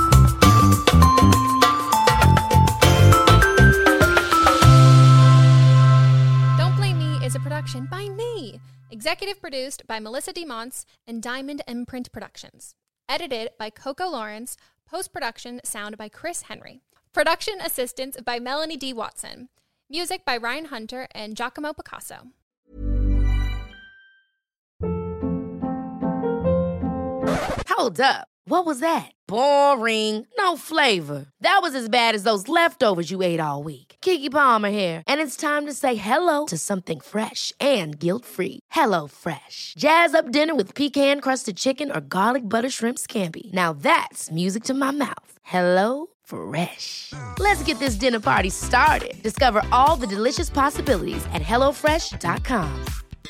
Don't Blame Me is a production by me. Executive produced by Melissa DeMonts and Diamond Imprint Productions. Edited by Coco Lawrence. Post-production sound by Chris Henry. Production assistance by Melanie D. Watson. Music by Ryan Hunter and Giacomo Picasso. Hold up. What was that? Boring. No flavor. That was as bad as those leftovers you ate all week. Keke Palmer here, and it's time to say hello to something fresh and guilt-free. Hello Fresh. Jazz up dinner with pecan-crusted chicken or garlic butter shrimp scampi. Now that's music to my mouth. Hello Fresh. Let's get this dinner party started. Discover all the delicious possibilities at hello fresh dot com.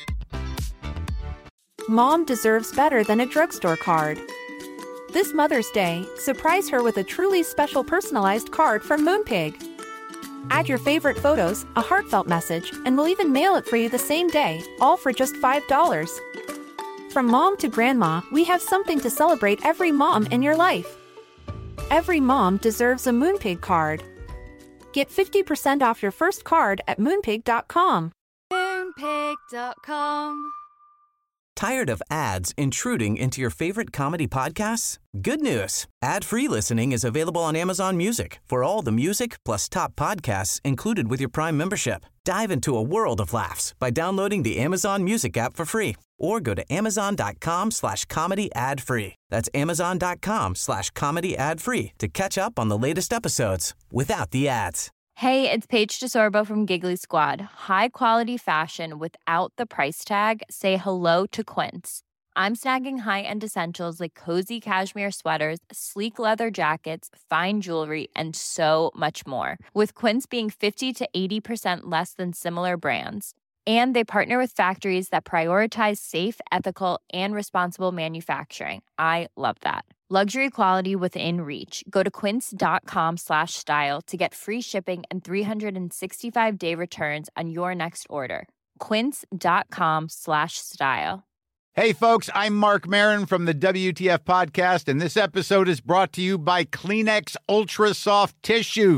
Mom deserves better than a drugstore card. This Mother's Day, surprise her with a truly special personalized card from Moonpig. Add your favorite photos, a heartfelt message, and we'll even mail it for you the same day, all for just five dollars. From mom to grandma, we have something to celebrate every mom in your life. Every mom deserves a Moonpig card. Get fifty percent off your first card at moonpig dot com. Moonpig dot com. Tired of ads intruding into your favorite comedy podcasts? Good news. Ad-free listening is available on Amazon Music for all the music plus top podcasts included with your Prime membership. Dive into a world of laughs by downloading the Amazon Music app for free or go to amazon.com slash comedy ad free. That's amazon.com slash comedy ad free to catch up on the latest episodes without the ads. Hey, it's Paige DeSorbo from Giggly Squad. High quality fashion without the price tag. Say hello to Quince. I'm snagging high-end essentials like cozy cashmere sweaters, sleek leather jackets, fine jewelry, and so much more. With Quince being fifty to eighty percent less than similar brands. And they partner with factories that prioritize safe, ethical, and responsible manufacturing. I love that. Luxury quality within reach. Go to quince.com slash style to get free shipping and three sixty-five day returns on your next order. Quince.com slash style. Hey folks, I'm Mark Maron from the W T F podcast, and this episode is brought to you by Kleenex Ultra Soft Tissues.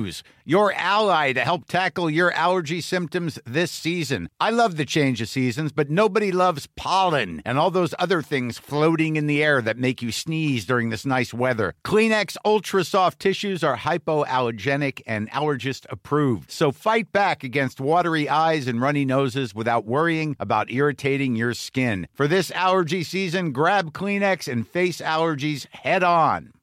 your ally to help tackle your allergy symptoms this season. I love the change of seasons, but nobody loves pollen and all those other things floating in the air that make you sneeze during this nice weather. Kleenex Ultra Soft Tissues are hypoallergenic and allergist approved. So fight back against watery eyes and runny noses without worrying about irritating your skin. For this allergy season, grab Kleenex and face allergies head on.